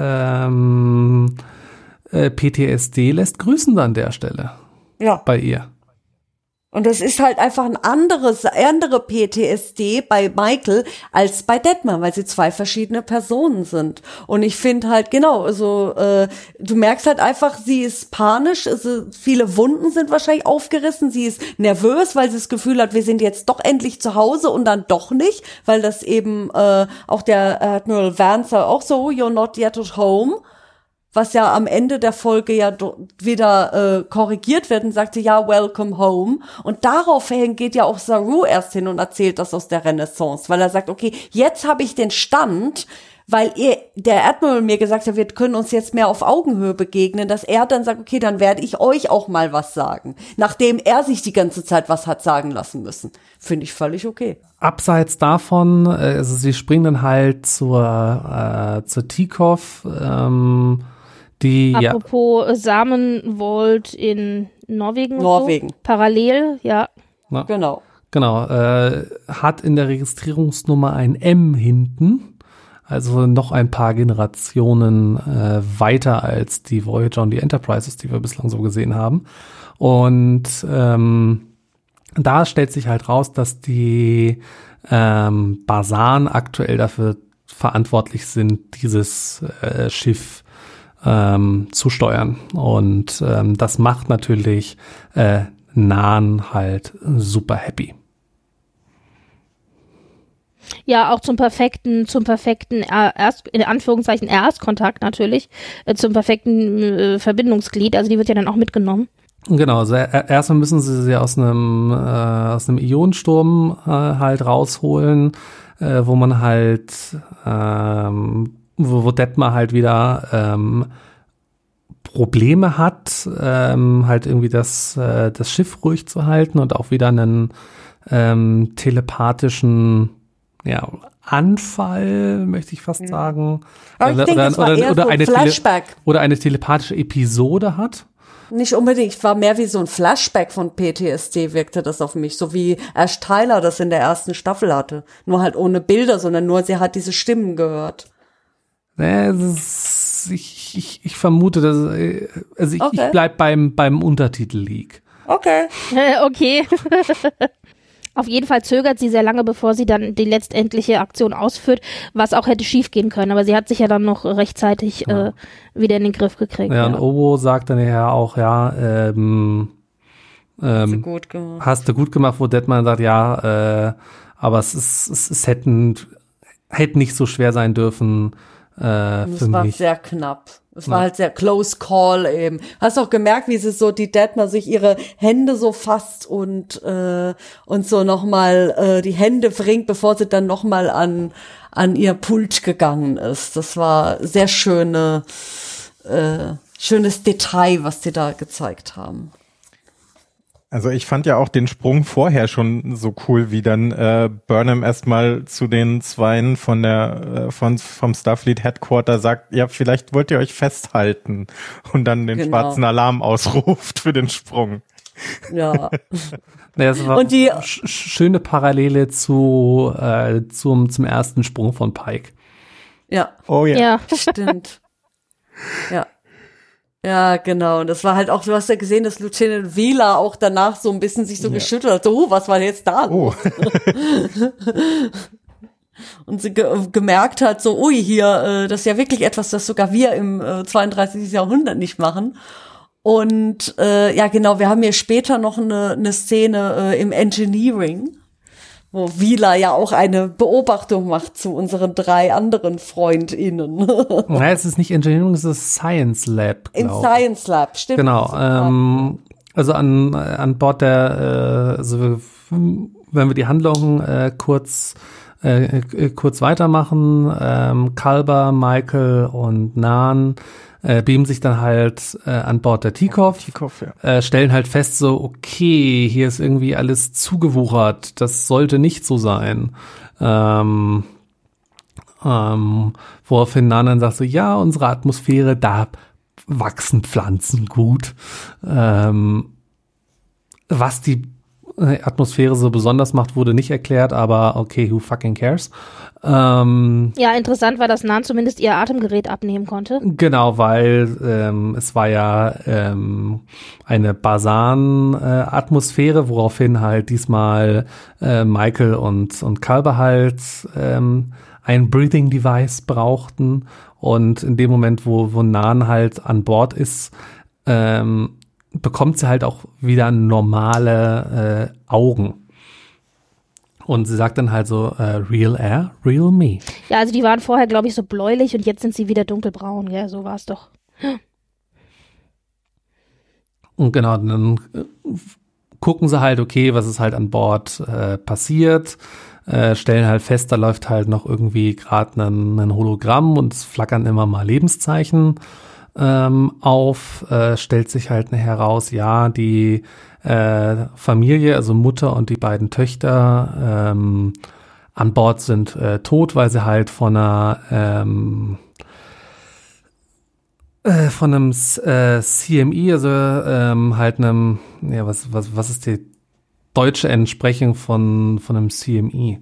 ähm, äh, P T S D lässt grüßen an der Stelle. Ja. Bei ihr. Und das ist halt einfach ein anderes, andere P T S D bei Michael als bei Detmar, weil sie zwei verschiedene Personen sind. Und ich finde halt, genau, also äh, du merkst halt einfach, sie ist panisch, also viele Wunden sind wahrscheinlich aufgerissen, sie ist nervös, weil sie das Gefühl hat, wir sind jetzt doch endlich zu Hause und dann doch nicht, weil das eben äh, auch der Admiral Vance auch so, you're not yet at home, was ja am Ende der Folge ja do- wieder äh, korrigiert wird und sagte, ja, welcome home. Und daraufhin geht ja auch Saru erst hin und erzählt das aus der Renaissance, weil er sagt, okay, jetzt habe ich den Stand, weil ihr, der Admiral mir gesagt hat, wir können uns jetzt mehr auf Augenhöhe begegnen, dass er dann sagt, okay, dann werde ich euch auch mal was sagen, nachdem er sich die ganze Zeit was hat sagen lassen müssen. Finde ich völlig okay. Abseits davon, äh, also sie springen dann halt zur, äh, zur Tikov, ähm, die ja Apropos Samenvolt in Norwegen. und Norwegen. So. Parallel, ja. na, Genau. genau, äh, hat in der Registrierungsnummer ein M hinten, also noch ein paar Generationen äh, weiter als die Voyager und die Enterprises, die wir bislang so gesehen haben. Und ähm, da stellt sich halt raus, dass die ähm, Basan aktuell dafür verantwortlich sind, dieses äh, Schiff ähm, zu steuern. Und ähm, das macht natürlich äh, Nahn halt super happy. Ja, auch zum perfekten, zum perfekten, äh, erst, in Anführungszeichen Erstkontakt natürlich, äh, zum perfekten äh, Verbindungsglied, also die wird ja dann auch mitgenommen. Genau, also er- erstmal müssen sie sie aus einem, äh, aus einem Ionensturm äh, halt rausholen, äh, wo man halt, ähm, wo, wo Detmar halt wieder ähm, Probleme hat, ähm, halt irgendwie das, äh, das Schiff ruhig zu halten und auch wieder einen ähm, telepathischen, ja, Anfall, möchte ich fast sagen. Aber ich denke, das war eher so ein eine Flashback. Tele- oder eine telepathische Episode hat. Nicht unbedingt, war mehr wie so ein Flashback von P T S D, wirkte das auf mich, so wie Ash Tyler das in der ersten Staffel hatte. Nur halt ohne Bilder, sondern nur sie hat diese Stimmen gehört. Nee, das ist, ich, ich, ich vermute, dass, äh, also ich, Okay. ich bleib beim, beim Untertitel Leak. Okay. Äh, okay. Auf jeden Fall zögert sie sehr lange, bevor sie dann die letztendliche Aktion ausführt, was auch hätte schief gehen können. Aber sie hat sich ja dann noch rechtzeitig ja. äh, wieder in den Griff gekriegt. Ja, ja. und Obo sagt dann ja auch, ja, ähm, ähm, hast du gut gemacht. Hast du gut gemacht, wo Detman sagt, ja, äh, aber es ist, es, es hätten, hätte nicht so schwer sein dürfen, äh, und für es war mich. sehr knapp. Es Ja. war halt sehr close call eben. Hast auch gemerkt, wie sie so, die Detmer sich ihre Hände so fasst und, äh, und so nochmal, äh, die Hände bringt, bevor sie dann nochmal an, an ihr Pult gegangen ist. Das war sehr schöne, äh, schönes Detail, was die da gezeigt haben. Also ich fand ja auch den Sprung vorher schon so cool, wie dann äh, Burnham erstmal zu den Zweien von der äh, von vom Starfleet Headquarter sagt, ja, vielleicht wollt ihr euch festhalten und dann den Genau. schwarzen Alarm ausruft für den Sprung. Ja. Ja, es war Und die- sch schöne Parallele zu äh, zum zum ersten Sprung von Pike. Ja. Oh ja. Ja. Stimmt. Ja. Ja, genau. Und das war halt auch, du hast ja gesehen, dass Lieutenant Wheeler auch danach so ein bisschen sich so Ja. geschüttelt hat. So, oh, was war jetzt da? Oh. Und sie ge gemerkt hat, so, ui, hier, äh, das ist ja wirklich etwas, das sogar wir im äh, zweiunddreißigsten Jahrhundert nicht machen. Und äh, ja, genau, wir haben hier später noch eine, eine Szene äh, im Engineering, wo Wheeler ja auch eine Beobachtung macht zu unseren drei anderen FreundInnen. Nein, es ist nicht Engineering, es ist Science Lab, Im glaub ich. Science Lab, stimmt. Genau, ähm, also an, an Bord der, äh, also wenn wir die Handlung äh, kurz äh, äh, kurz weitermachen, ähm, Culber, Michael und Nan äh, beamen sich dann halt äh, an Bord der Tikov, Tikov, ja. äh, stellen halt fest so, okay, hier ist irgendwie alles zugewuchert, das sollte nicht so sein. Ähm, ähm, woraufhin Nan dann sagt so, ja, unsere Atmosphäre, da wachsen Pflanzen gut. Ähm, was die Atmosphäre so besonders macht, wurde nicht erklärt, aber okay, who fucking cares? Ähm, Ja, interessant war, dass Nan zumindest ihr Atemgerät abnehmen konnte. genau, weil ähm, es war ja ähm, eine Basan-Atmosphäre, woraufhin halt diesmal äh, Michael und, und Culber halt ähm, ein Breathing Device brauchten. Und in dem Moment, wo, wo Nan halt an Bord ist, ähm, bekommt sie halt auch wieder normale äh, Augen. Und sie sagt dann halt so, äh, real air, real me. Ja, also die waren vorher, glaube ich, so bläulich und jetzt sind sie wieder dunkelbraun, gell? So war es doch. Und genau, dann äh, gucken sie halt, okay, was ist halt an Bord äh, passiert, äh, stellen halt fest, da läuft halt noch irgendwie gerade ein, ein Hologramm und es flackern immer mal Lebenszeichen ähm, auf, äh, stellt sich halt heraus, ja, die äh, Familie, also Mutter und die beiden Töchter ähm, an Bord sind äh, tot, weil sie halt von einer ähm, äh, von einem äh, C M I, also ähm, halt einem, ja, was was was ist die deutsche Entsprechung von von einem C M I?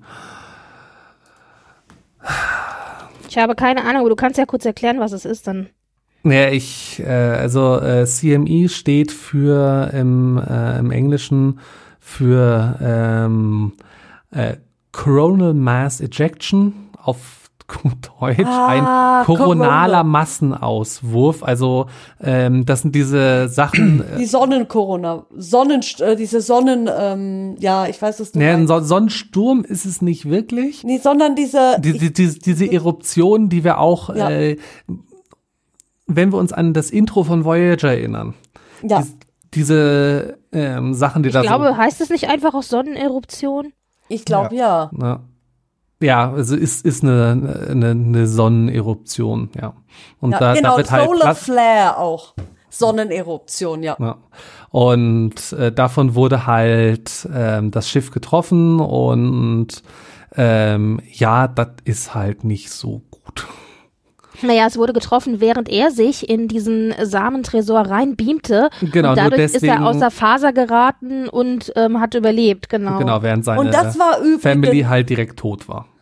Ich habe keine Ahnung, aber du kannst ja kurz erklären, was es ist dann. Ja, ich, äh, also äh, C M I steht für im, äh, im Englischen für ähm, äh, Coronal Mass Ejection, auf gut Deutsch Ah, ein koronaler Corona. Massenauswurf. Also ähm, das sind diese Sachen. Die Sonnenkorona, Sonnen, äh, diese Sonnen, ähm, ja, ich weiß, was du Ne, ein meinst. Son- Sonnensturm ist es nicht wirklich. Nee, sondern diese, Die, die, die, diese Eruption, die wir auch, Ja. äh, wenn wir uns an das Intro von Voyager erinnern, ja, dies, diese ähm, Sachen, die Ich da glaube, heißt es nicht einfach auch Sonneneruption? ich glaube ja. so, ne, ja, also ist ist eine eine, eine Sonneneruption, ja. Und ja da, genau, da wird halt Solar Plas- Flare auch. Sonneneruption, ja. ja. Und äh, davon wurde halt ähm, das Schiff getroffen und ähm, ja, das ist halt nicht so gut. Naja, es wurde getroffen, während er sich in diesen Samentresor reinbeamte. Genau, und nur dadurch ist deswegen- er außer Faser geraten und ähm, hat überlebt, genau. Genau, während seine Und das war übrigens, Family halt direkt tot war.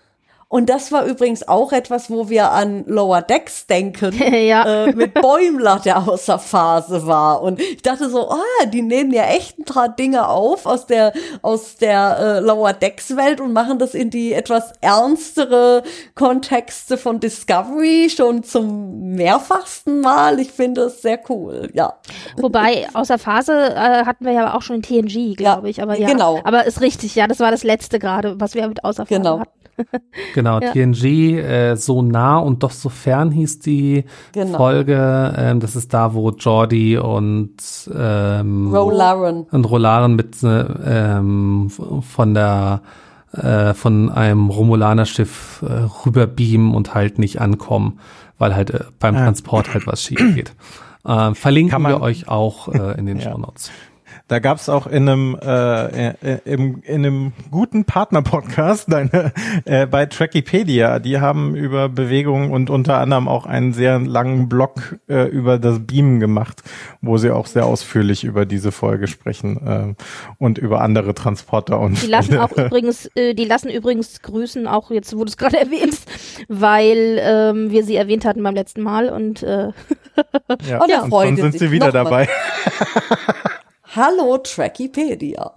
Und das war übrigens auch etwas, wo wir an Lower Decks denken, ja. äh, mit Bäumler, der außer Phase war. Und ich dachte so, ah, die nehmen ja echt ein paar Dinge auf aus der aus der äh, Lower Decks Welt und machen das in die etwas ernstere Kontexte von Discovery schon zum mehrfachsten Mal. Ich finde es sehr cool, ja. Wobei, außer Phase äh, hatten wir ja auch schon in T N G, glaube ja, ich. Aber ja, genau. Aber ist richtig, ja, das war das letzte gerade, was wir mit außer Phase genau. hatten. Genau, ja. T N G, äh, so nah und doch so fern hieß die genau. Folge. Ähm, das ist da, wo Geordi und ähm, Rolaren und Rolaren mit ähm, von der äh, von einem Romulaner-Schiff äh, rüberbeamen und halt nicht ankommen, weil halt äh, beim ah. Transport halt was schief geht. Äh, verlinken wir euch auch äh, in den ja. Shownotes. Da gab's auch in einem äh, in, in einem guten Partner-Podcast deine, äh, bei Trackipedia, die haben über Bewegung und unter anderem auch einen sehr langen Blog äh, über das Beamen gemacht, wo sie auch sehr ausführlich über diese Folge sprechen äh, und über andere Transporter und die lassen auch übrigens, äh, die lassen übrigens grüßen, auch jetzt, wo du es gerade erwähnst, weil ähm, wir sie erwähnt hatten beim letzten Mal und äh, ja, und, ja. und schon sind sie wieder dabei. Hallo Trackipedia.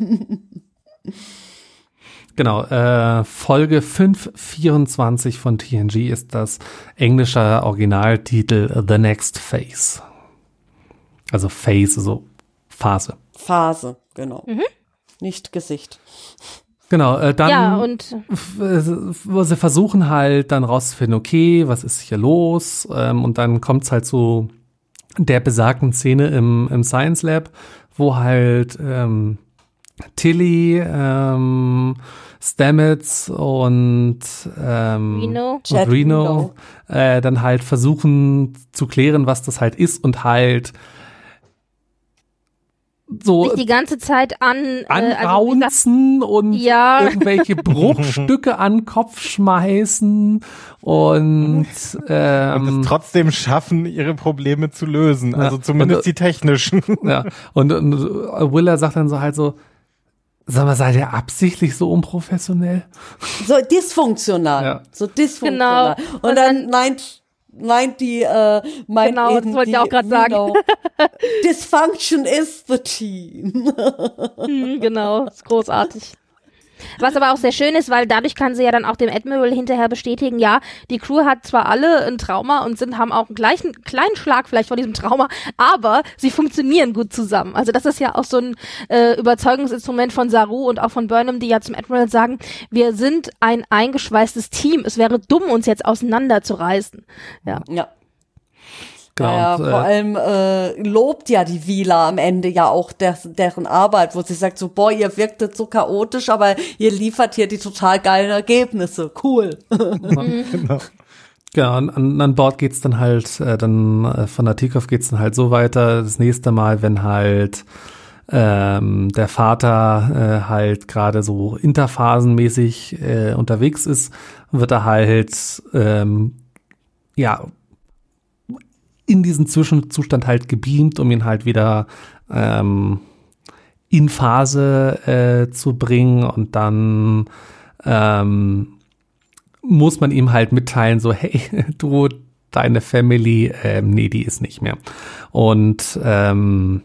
Genau, äh, Folge fünf vierundzwanzig von T N G ist das englische Originaltitel The Next Phase. Also Phase, so Phase. Phase, genau. Mhm. Nicht Gesicht. Genau, äh, dann ja, und f- sie versuchen halt dann rauszufinden, okay, was ist hier los? Ähm, und dann kommt's halt zu der besagten Szene im, im Science Lab, wo halt ähm, Tilly, ähm, Stamets und, ähm, Reno, und Reno äh, dann halt versuchen zu klären, was das halt ist und halt so sich die ganze Zeit an anraunzen äh, also und ja. irgendwelche Bruchstücke an den Kopf schmeißen und, ähm, und es trotzdem schaffen, ihre Probleme zu lösen, ja, also zumindest und, die technischen. Ja, und, und Willa sagt dann so halt so, sag mal, seid ihr absichtlich so unprofessionell? So dysfunktional, ja. so dysfunktional. Genau. Und, und dann meint meint die, äh, meint genau, eben das wollte die, ich auch gerade sagen. Know, Dysfunction is the team. hm, genau, ist großartig. Was aber auch sehr schön ist, weil dadurch kann sie ja dann auch dem Admiral hinterher bestätigen, ja, die Crew hat zwar alle ein Trauma und sind, haben auch einen gleichen kleinen Schlag vielleicht von diesem Trauma, aber sie funktionieren gut zusammen. Also das ist ja auch so ein äh, Überzeugungsinstrument von Saru und auch von Burnham, die ja zum Admiral sagen, wir sind ein eingeschweißtes Team. Es wäre dumm, uns jetzt auseinanderzureißen. Ja. Ja. Genau, ja, und, äh, vor allem äh, lobt ja die Vila am Ende ja auch der, deren Arbeit, wo sie sagt so, boah, ihr wirktet so chaotisch, aber ihr liefert hier die total geilen Ergebnisse. Cool. Genau. Ja, an, an Bord geht's dann halt, äh, dann äh, von der Tikov geht's dann halt so weiter. Das nächste Mal, wenn halt ähm, der Vater äh, halt gerade so interphasenmäßig äh, unterwegs ist, wird er halt ähm, ja in diesen Zwischenzustand halt gebeamt, um ihn halt wieder ähm, in Phase äh, zu bringen, und dann ähm, muss man ihm halt mitteilen, so, hey, du, deine Family, ähm, nee, die ist nicht mehr. Und ähm,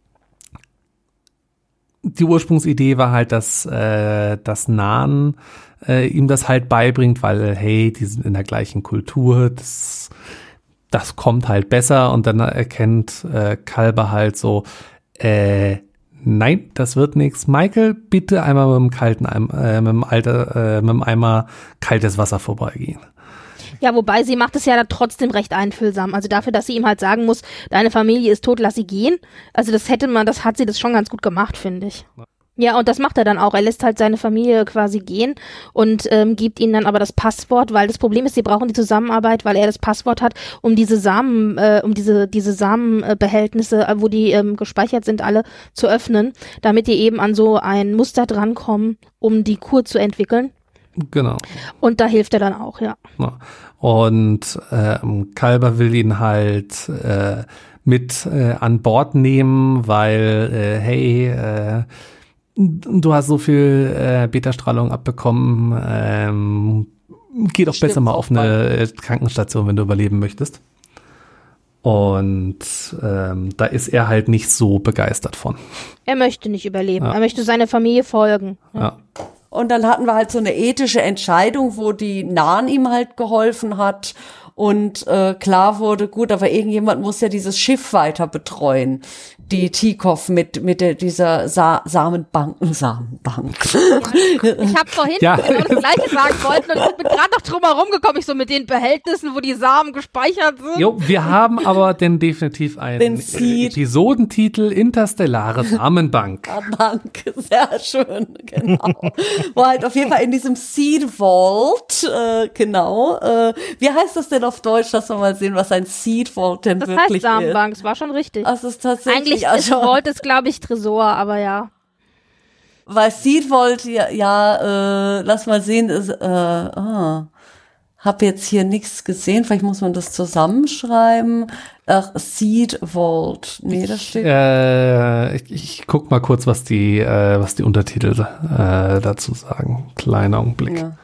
die Ursprungsidee war halt, dass äh, das Nahen äh, ihm das halt beibringt, weil, hey, die sind in der gleichen Kultur, das das kommt halt besser, und dann erkennt äh, Kalber halt so, äh, nein, das wird nichts. Michael, bitte einmal mit dem kalten Eimer, äh, mit dem Alter, äh, mit dem Eimer kaltes Wasser vorbeigehen. Ja, wobei sie macht es ja trotzdem recht einfühlsam. Also dafür, dass sie ihm halt sagen muss, deine Familie ist tot, lass sie gehen. Also das hätte man, das hat sie das schon ganz gut gemacht, finde ich. Ja, und das macht er dann auch. Er lässt halt seine Familie quasi gehen und ähm, gibt ihnen dann aber das Passwort, weil das Problem ist, sie brauchen die Zusammenarbeit, weil er das Passwort hat, um diese Samen, äh, um diese diese Samenbehältnisse, äh, wo die ähm, gespeichert sind, alle zu öffnen, damit die eben an so ein Muster drankommen, um die Kur zu entwickeln. Genau. Und da hilft er dann auch, ja. Ja. Und ähm, Kalber will ihn halt äh, mit äh, an Bord nehmen, weil, äh, hey, äh, du hast so viel äh, Beta-Strahlung abbekommen, ähm, geh doch besser mal auf eine Krankenstation, wenn du überleben möchtest. Und ähm, da ist er halt nicht so begeistert von. Er möchte nicht überleben, Ja. er möchte seiner Familie folgen. Ja. Und dann hatten wir halt so eine ethische Entscheidung, wo die Nahen ihm halt geholfen hat. Und äh, klar wurde, gut, aber irgendjemand muss ja dieses Schiff weiter betreuen. Die Tikov mit mit der, dieser Sa- Samenbank. Samenbank. Ich habe vorhin Ja. genau das Gleiche sagen wollten und bin gerade noch drum herum gekommen, ich so mit den Behältnissen, wo die Samen gespeichert sind. Jo, wir haben aber denn definitiv einen Den Seed. Episodentitel Interstellare Samenbank. Bank, sehr schön, genau. Wo halt auf jeden Fall in diesem Seed Vault, äh, genau. Äh, wie heißt das denn auf Deutsch, dass wir mal sehen, was ein Seed Vault denn Das wirklich heißt Samenbank, das war schon richtig. ist? Das ist tatsächlich, Eigentlich ist also, Vault ist, glaube ich, Tresor, aber ja. weil Seed Vault, ja, ja äh, lass mal sehen, ist, äh, ah, hab jetzt hier nichts gesehen, vielleicht muss man das zusammenschreiben. Ach, Seed Vault, nee, das steht. Äh, ich, ich guck mal kurz, was die, äh, was die Untertitel äh, dazu sagen. Kleiner Augenblick. Ja.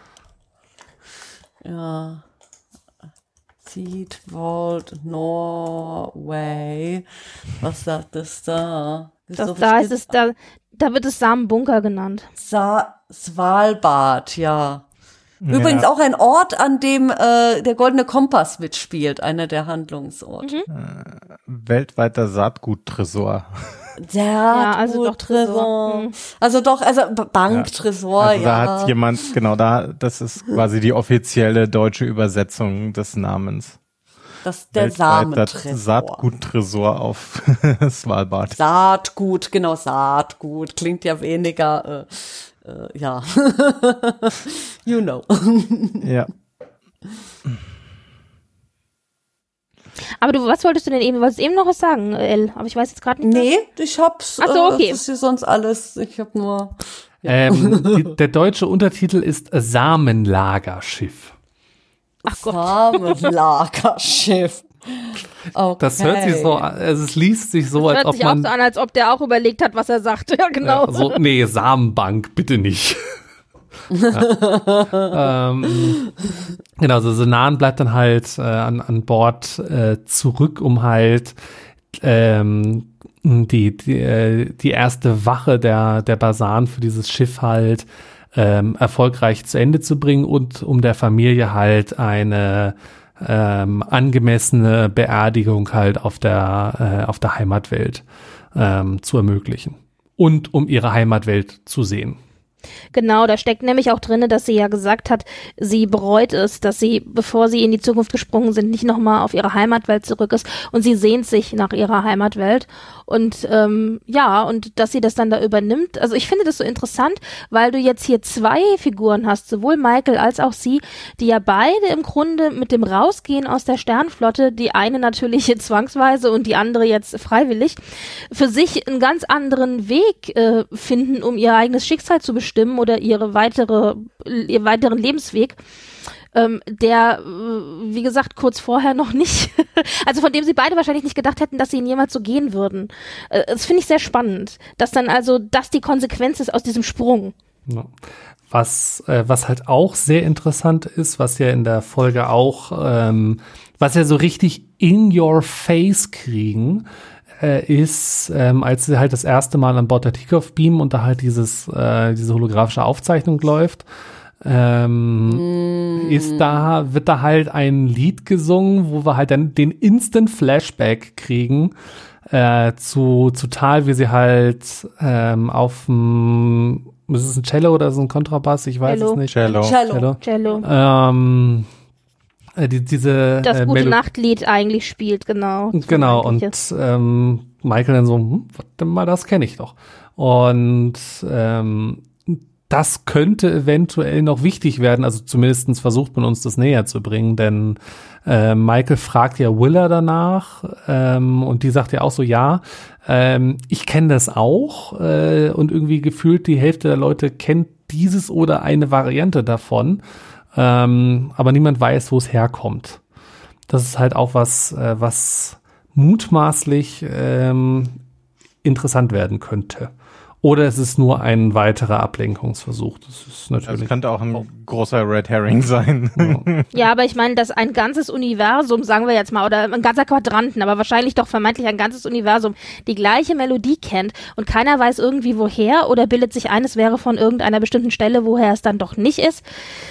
Ja. Seed Vault Norway. Was sagt es da? Das, So da ist bestimmt- es, da, da wird es Samenbunker genannt. Sa- Svalbard, ja. Übrigens Ja. auch ein Ort, an dem äh, der Goldene Kompass mitspielt, einer der Handlungsorte. Weltweiter Saatguttresor. Der Ja, also doch Tresor. Tresor. Hm. Also doch, also B- Banktresor, Also ja. da hat jemand, genau da, das ist quasi die offizielle deutsche Übersetzung des Namens. das ist der Weltweiter Samentresor. Saatguttresor auf Svalbard. Saatgut, genau, Saatgut. Klingt ja weniger, äh, äh, ja. You know. Ja. Aber du, was wolltest du denn eben? Du wolltest eben noch was sagen, El, aber ich weiß jetzt gerade nicht. mehr. Nee, ich hab's. Ach so, okay. Äh, das ist hier sonst alles. Ich hab nur. Ähm, die, der deutsche Untertitel ist Samenlagerschiff. Ach Gott. Samenlagerschiff. Okay. Das hört sich so an, also es liest sich so, als Hört ob sich auch man so an, als ob der auch überlegt hat, was er sagt. Ja, genau. Ja, so, nee, Samenbank, bitte nicht. ja. ähm, genau, so Sinan bleibt dann halt äh, an, an Bord äh, zurück, um halt ähm, die, die, äh, die erste Wache der, der Basan für dieses Schiff halt ähm, erfolgreich zu Ende zu bringen und um der Familie halt eine ähm, angemessene Beerdigung halt auf der, äh, auf der Heimatwelt ähm, zu ermöglichen. Und um ihre Heimatwelt zu sehen. Genau, da steckt nämlich auch drinne, dass sie ja gesagt hat, sie bereut es, dass sie, bevor sie in die Zukunft gesprungen sind, nicht nochmal auf ihre Heimatwelt zurück ist und sie sehnt sich nach ihrer Heimatwelt und ähm, ja, und dass sie das dann da übernimmt. Also ich finde das so interessant, weil du jetzt hier zwei Figuren hast, sowohl Michael als auch sie, die ja beide im Grunde mit dem Rausgehen aus der Sternflotte, die eine natürlich zwangsweise und die andere jetzt freiwillig, für sich einen ganz anderen Weg äh, finden, um ihr eigenes Schicksal zu bestimmen oder ihre weitere, ihr weiteren Lebensweg, ähm, der, äh, wie gesagt, kurz vorher noch nicht, also von dem sie beide wahrscheinlich nicht gedacht hätten, dass sie ihn jemals so gehen würden. Äh, das finde ich sehr spannend, dass dann also das die Konsequenz ist aus diesem Sprung. Ja. Was, äh, was halt auch sehr interessant ist, was ja in der Folge auch, ähm, was ja so richtig in your face kriegen, äh, ist, ähm, als sie halt das erste Mal an Bord der Tikov beamen und da halt dieses, äh, diese holographische Aufzeichnung läuft, ähm, mm. ist da, wird da halt ein Lied gesungen, wo wir halt dann den Instant Flashback kriegen, äh, zu, zu Tal, wie sie halt, ähm, auf dem, ist es ein Cello oder so ein Kontrabass? Ich weiß Cello. es nicht. Cello. Cello. Cello. Ähm, äh, die, diese Das äh, gute Melo- Nachtlied eigentlich spielt, genau. Genau, Das und eigentliche. ähm, Michael dann so, hm, warte mal, das kenne ich doch. Und ähm, das könnte eventuell noch wichtig werden, also zumindest versucht man uns das näher zu bringen, denn äh, Michael fragt ja Willa danach ähm, und die sagt ja auch so, ja, ähm, ich kenne das auch äh, und irgendwie gefühlt die Hälfte der Leute kennt dieses oder eine Variante davon, ähm, aber niemand weiß, wo es herkommt. Das ist halt auch was, äh, was mutmaßlich ähm, interessant werden könnte. Oder es ist nur ein weiterer Ablenkungsversuch. Das ist natürlich. Das könnte auch ein oh. großer Red Herring sein. Ja, ja, aber ich meine, dass ein ganzes Universum, sagen wir jetzt mal, oder ein ganzer Quadranten, aber wahrscheinlich doch vermeintlich ein ganzes Universum, die gleiche Melodie kennt und keiner weiß irgendwie woher oder bildet sich ein, es wäre von irgendeiner bestimmten Stelle, woher es dann doch nicht ist.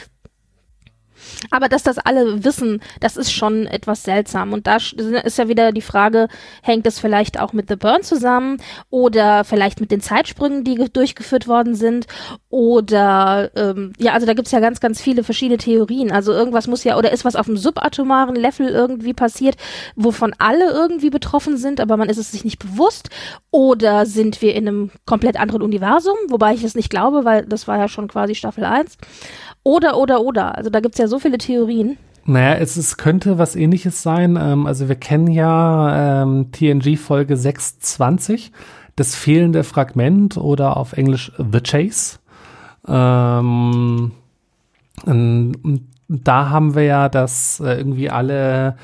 Aber dass das alle wissen, das ist schon etwas seltsam. Und da ist ja wieder die Frage, hängt es vielleicht auch mit The Burn zusammen oder vielleicht mit den Zeitsprüngen, die durchgeführt worden sind oder, ähm, ja, also da gibt's ja ganz, ganz viele verschiedene Theorien. Also irgendwas muss ja, oder ist was auf dem subatomaren Level irgendwie passiert, wovon alle irgendwie betroffen sind, aber man ist es sich nicht bewusst. Oder sind wir in einem komplett anderen Universum, wobei ich es nicht glaube, weil das war ja schon quasi Staffel eins. Oder, oder, oder. Also da gibt's ja so viele Theorien. Naja, es ist, könnte was Ähnliches sein. Ähm, also wir kennen ja ähm, T N G-Folge sechshundertzwanzig, das fehlende Fragment oder auf Englisch The Chase. Ähm, und da haben wir ja, dass äh, irgendwie alle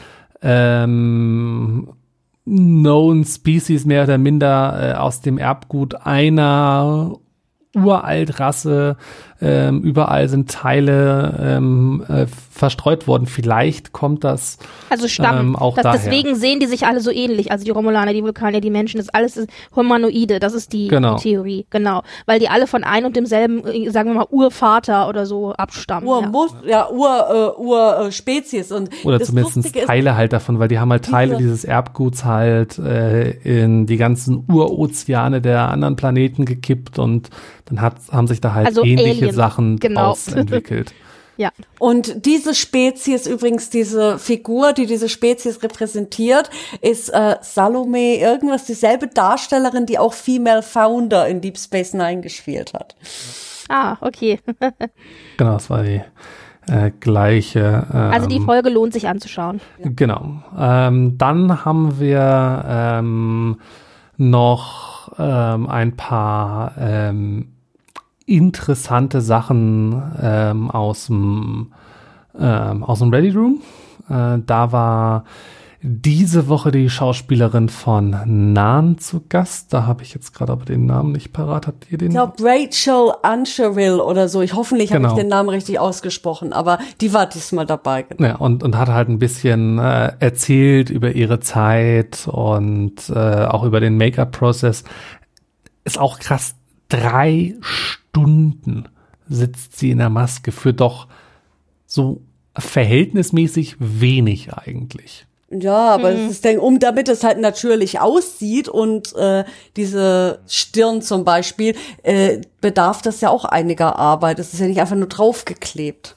ähm, known Species mehr oder minder äh, aus dem Erbgut einer Uraltrasse, ähm, überall sind Teile ähm, äh, verstreut worden. Vielleicht kommt das also Stamm. Ähm, auch das, daher. Deswegen sehen die sich alle so ähnlich. Also die Romulaner, die Vulkanier, die Menschen, das alles ist Humanoide. Das ist die, genau. die Theorie. Genau. Weil die alle von ein und demselben, sagen wir mal, Urvater oder so abstammen. Urmus, ja, Ur, äh, Urspezies. Und oder das zumindest Teile halt davon, weil die haben halt Teile diese, dieses Erbguts halt äh, in die ganzen Urozeane der anderen Planeten gekippt und dann hat, haben sich da halt also ähnliche Alien. Sachen Genau. draus entwickelt. Ja. Und diese Spezies, übrigens diese Figur, die diese Spezies repräsentiert, ist äh, Salome irgendwas, dieselbe Darstellerin, die auch Female Founder in Deep Space Nine gespielt hat. Ah, okay. Genau, das war die äh, gleiche. Ähm, also die Folge lohnt sich anzuschauen. Ja. Genau. Ähm, dann haben wir ähm, noch ähm, ein paar ähm, interessante Sachen ähm, aus dem ähm, aus dem Ready Room. Äh, da war diese Woche die Schauspielerin von Nan zu Gast. Da habe ich jetzt gerade aber den Namen nicht parat. Habt ihr den? Ich glaube Rachel Ancherville oder so. Ich hoffentlich genau. habe ich den Namen richtig ausgesprochen, aber die war diesmal dabei. Genau. Ja, und und hat halt ein bisschen äh, erzählt über ihre Zeit und äh, auch über den Make-up-Prozess. Ist auch krass. Drei Stunden sitzt sie in der Maske für doch so verhältnismäßig wenig eigentlich. Ja, aber mhm. es ist, um damit es halt natürlich aussieht und äh, diese Stirn zum Beispiel, äh, bedarf das ja auch einiger Arbeit. Es ist ja nicht einfach nur draufgeklebt.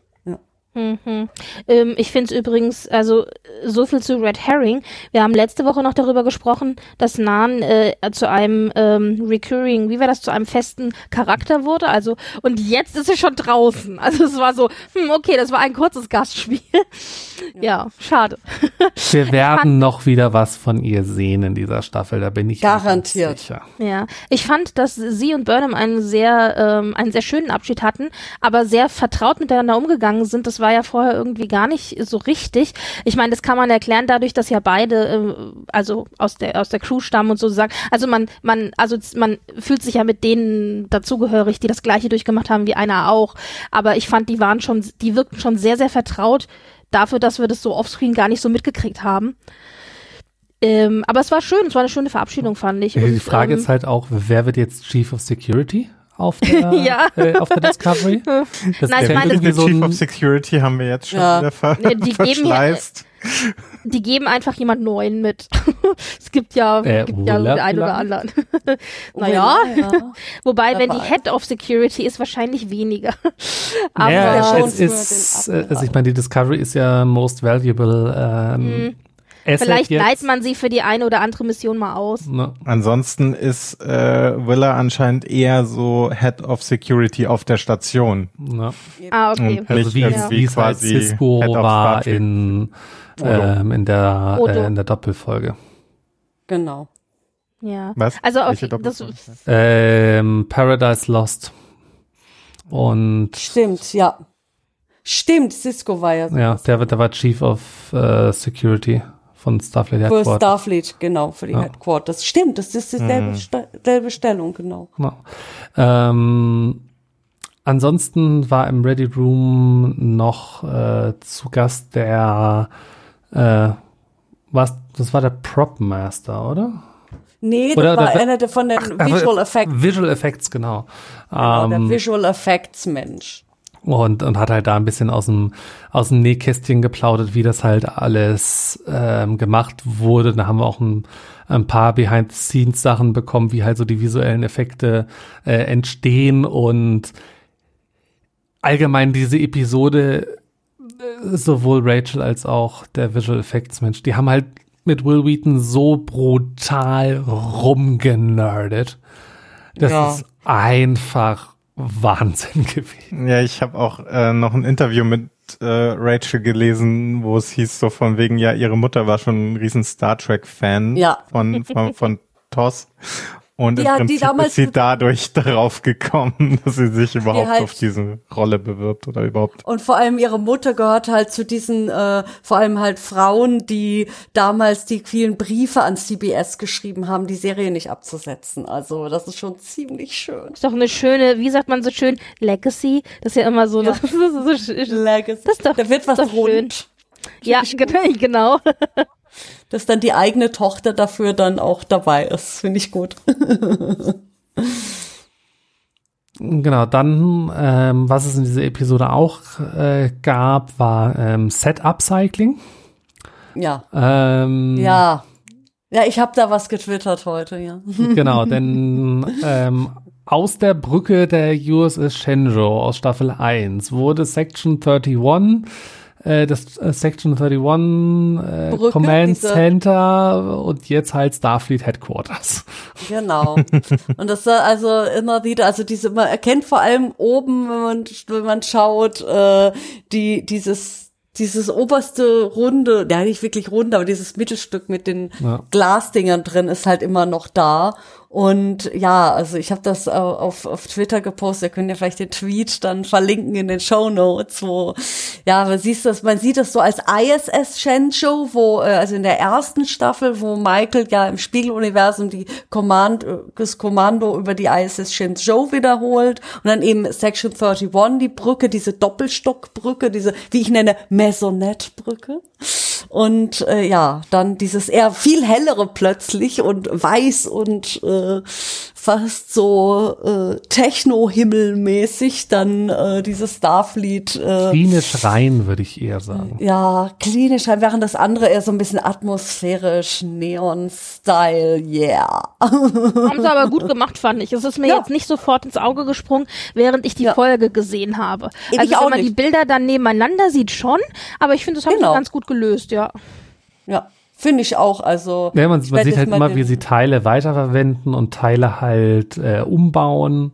Mhm. Ähm, ich finde es übrigens, also so viel zu Red Herring. Wir haben letzte Woche noch darüber gesprochen, dass Nan äh, zu einem ähm, recurring, wie war das, zu einem festen Charakter wurde. Also und jetzt ist sie schon draußen. Also es war so, hm, okay, das war ein kurzes Gastspiel. Ja, ja schade. Wir werden fand, noch wieder was von ihr sehen in dieser Staffel. Da bin ich garantiert sicher. Ja, ich fand, dass sie und Burnham einen sehr, ähm, einen sehr schönen Abschied hatten, aber sehr vertraut miteinander umgegangen sind. Das war ja vorher irgendwie gar nicht so richtig. Ich meine, das kann man erklären dadurch, dass ja beide, äh, also aus der aus der Crew stammen und so sagen. Also man man also man fühlt sich ja mit denen dazugehörig, die das Gleiche durchgemacht haben wie einer auch. Aber ich fand, die waren schon, die wirkten schon sehr sehr vertraut dafür, dass wir das so offscreen gar nicht so mitgekriegt haben. Ähm, aber es war schön, es war eine schöne Verabschiedung, fand ich. Und, die und, Frage ähm, ist halt auch, wer wird jetzt Chief of Security? Auf der, ja. äh, auf der Discovery. Das Nein, ich ja meine, irgendwie Chief so ein, of Security haben wir jetzt schon ja. wieder ver Nee, die verschleißt. Geben hier, die geben einfach jemand Neuen mit. Es gibt ja, Äh, gibt ja den einen oder anderen. Naja, ja. wobei, Aber wenn die Head of Security ist, wahrscheinlich weniger. Aber ja, schon es für ist, den äh, also ich meine, die Discovery ist ja most valuable ähm, Mhm. Asset vielleicht jetzt. leiht man sie für die eine oder andere Mission mal aus. Ne? Ansonsten ist äh, Willa anscheinend eher so Head of Security auf der Station. Ne? Ah, okay. Und Also nicht wie, irgendwie wie es halt quasi Cisco Head of war Star Trek. in, Odo. ähm, in, der, Odo. äh, in der Doppelfolge. Genau. Ja. Was? Also auf, Welche das, Doppelfolge? Ähm, Paradise Lost. Und Stimmt, ja. Stimmt, Cisco war ja so. ja, der, der war Chief of äh, Security von Starfleet Headquarters. Für Headquarters. Starfleet, genau, für die Ja. Headquarters. Stimmt, das ist dieselbe, Mhm. selbe Stellung, genau. Ja. Ähm, ansonsten war im Ready Room noch äh, zu Gast der, äh, was, das war der Prop Master, oder? Nee, das Oder- war oder- einer der von den Ach, Visual Effects. Visual Effects, genau. Genau, Ähm, der Visual Effects Mensch. Und, und hat halt da ein bisschen aus dem, aus dem Nähkästchen geplaudert, wie das halt alles ähm, gemacht wurde. Da haben wir auch ein, ein paar Behind-the-Scenes-Sachen bekommen, wie halt so die visuellen Effekte äh, entstehen. Und allgemein diese Episode, äh, sowohl Rachel als auch der Visual Effects-Mensch, die haben halt mit Will Wheaton so brutal rumgenerdet. Das Ja. ist einfach Wahnsinn gewesen. Ja, ich habe auch äh, noch ein Interview mit äh, Rachel gelesen, wo es hieß so von wegen, ja, ihre Mutter war schon ein riesen Star Trek-Fan Ja. von, von, von T O S. Und Die im hat- die Prinzip damals- ist sie dadurch darauf gekommen, dass sie sich überhaupt halt- auf diese Rolle bewirbt oder überhaupt. Und vor allem ihre Mutter gehört halt zu diesen, äh, vor allem halt Frauen, die damals die vielen Briefe an C B S geschrieben haben, die Serie nicht abzusetzen. Also das ist schon ziemlich schön. Ist doch eine schöne, wie sagt man so schön, Legacy. Das ist ja immer so, Ja. das ist so schön. Legacy. Das ist doch- da wird was das ist doch schön. rund. Ja, genau. Dass dann die eigene Tochter dafür dann auch dabei ist. Finde ich gut. Genau, dann, ähm, was es in dieser Episode auch äh, gab, war ähm, Set-Upcycling. Ja. Ähm, Ja. Ja, ich habe da was getwittert heute, ja. Genau, denn ähm, aus der Brücke der U S S Shenzhou aus Staffel eins wurde Section einunddreißig, äh, das äh, Section einunddreißig äh, Brücke, Command diese- Center und jetzt halt Starfleet Headquarters. Genau. Und das war also immer wieder, also diese, man erkennt vor allem oben, wenn man, wenn man schaut, äh, die, dieses, dieses oberste Runde, ja nicht wirklich Runde, aber dieses Mittelstück mit den Ja. Glasdingern drin ist halt immer noch da. Und ja, also ich habe das auf, auf Twitter gepostet, ihr könnt ja vielleicht den Tweet dann verlinken in den Shownotes, wo, ja, man sieht das, man sieht das so als I S S Shenzhou, wo, äh, also in der ersten Staffel, wo Michael ja im Spiegeluniversum die Command, das Kommando über die I S S Shenzhou wiederholt und dann eben Section einunddreißig, die Brücke, diese Doppelstockbrücke, diese, wie ich nenne, Maisonette-Brücke. Und äh, ja, dann dieses eher viel hellere plötzlich und weiß und äh, fast so äh, Techno-Himmelmäßig dann äh, dieses Starfleet. Äh, Klinisch rein, würde ich eher sagen. ja, klinisch, während das andere eher so ein bisschen atmosphärisch, Neon-Style, yeah. Haben sie aber gut gemacht, fand ich. Es ist mir Ja. jetzt nicht sofort ins Auge gesprungen, während ich die Ja. Folge gesehen habe. Ich Also auch wenn man nicht. die Bilder dann nebeneinander sieht, schon, aber ich finde, das haben Genau. sie ganz gut gelöst, ja. Ja, finde ich auch, also. Ja, man, ich man werd sieht jetzt halt mal immer, den- wie sie Teile weiterverwenden und Teile halt äh, umbauen.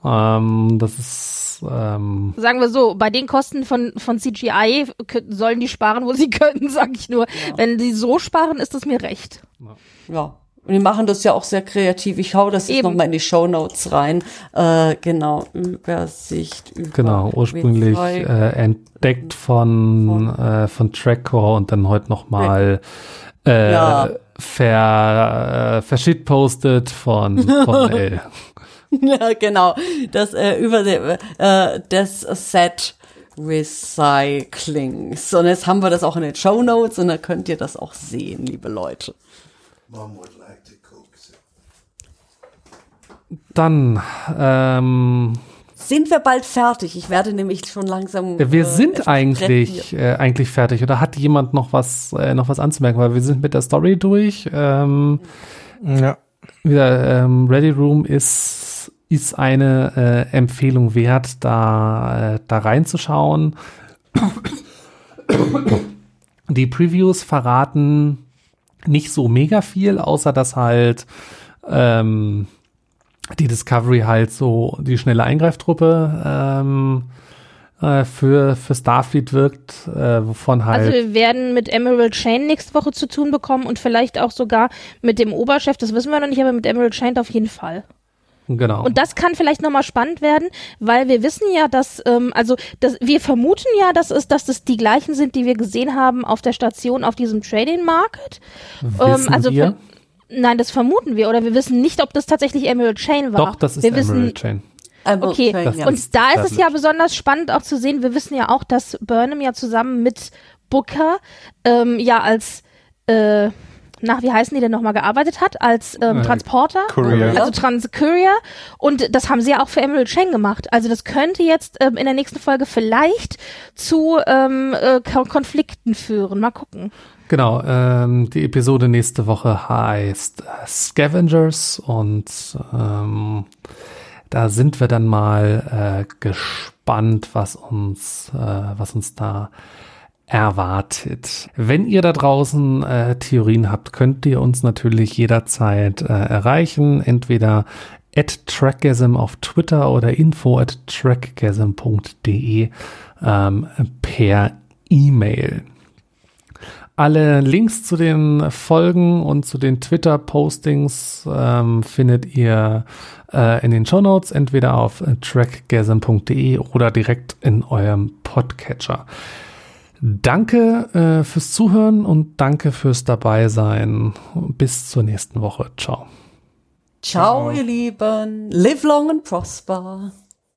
Ähm, das ist ähm, Sagen wir so, bei den Kosten von, von C G I kö- sollen die sparen, wo sie können, sag ich nur. Wenn sie so sparen, ist es mir recht. Ja. Und die machen das ja auch sehr kreativ. Ich hau das jetzt Eben. nochmal in die Shownotes rein. Äh, genau, Übersicht über genau ursprünglich W zwei. äh, entdeckt von äh, von Trackcore und dann heute noch mal äh, Ja. ver, äh, verschitpostet von von L. Ja, genau. Das äh, über de, äh, das Set Recyclings. Und jetzt haben wir das auch in den Shownotes und da könnt ihr das auch sehen, liebe Leute. Mom would like to cook. So. Dann ähm, Sind wir bald fertig? Ich werde nämlich schon langsam. wir äh, sind etwas eigentlich äh, eigentlich fertig. Oder hat jemand noch was äh, noch was anzumerken? Weil wir sind mit der Story durch. Ähm, Ja. wieder ähm, Ready Room ist ist eine äh, Empfehlung wert, da äh, da reinzuschauen. Die Previews verraten nicht so mega viel, außer dass halt ähm, die Discovery halt so die schnelle Eingreiftruppe ähm, äh, für für Starfleet wirkt, äh, wovon halt Also wir werden mit Emerald Chain nächste Woche zu tun bekommen und vielleicht auch sogar mit dem Oberchef, das wissen wir noch nicht, aber mit Emerald Chain auf jeden Fall. Genau. Und das kann vielleicht nochmal spannend werden, weil wir wissen ja, dass, ähm, also das, wir vermuten ja, dass es, dass das die gleichen sind, die wir gesehen haben auf der Station auf diesem Trading Market. Wissen ähm, also wir? Von, nein, das vermuten wir, oder wir wissen nicht, ob das tatsächlich Emerald Chain war. Doch, das ist wir Emerald wissen, Chain. Okay, Chain, ja. und da ist es ja established. besonders spannend auch zu sehen, wir wissen ja auch, dass Burnham ja zusammen mit Booker ähm, ja als äh, nach, wie heißen die denn nochmal, gearbeitet hat, als ähm, Äh, Transporter, Courier. also Trans-Courier, und das haben sie ja auch für Emerald Chain gemacht. Also das könnte jetzt ähm, in der nächsten Folge vielleicht zu ähm, äh, Ko- Konflikten führen. Mal gucken. Genau, ähm, die Episode nächste Woche heißt äh, Scavengers und ähm, da sind wir dann mal äh, gespannt, was uns, äh, was uns da erwartet. Wenn ihr da draußen äh, Theorien habt, könnt ihr uns natürlich jederzeit äh, erreichen, entweder at trackgasm auf Twitter oder info at trackgasm punkt de ähm, per E-Mail. Alle Links zu den Folgen und zu den Twitter-Postings ähm, findet ihr äh, in den Shownotes, entweder auf äh, trackgasm punkt de oder direkt in eurem Podcatcher. Danke äh, fürs Zuhören und danke fürs Dabeisein. Bis zur nächsten Woche. Ciao. Ciao, ihr Lieben. Live long and prosper.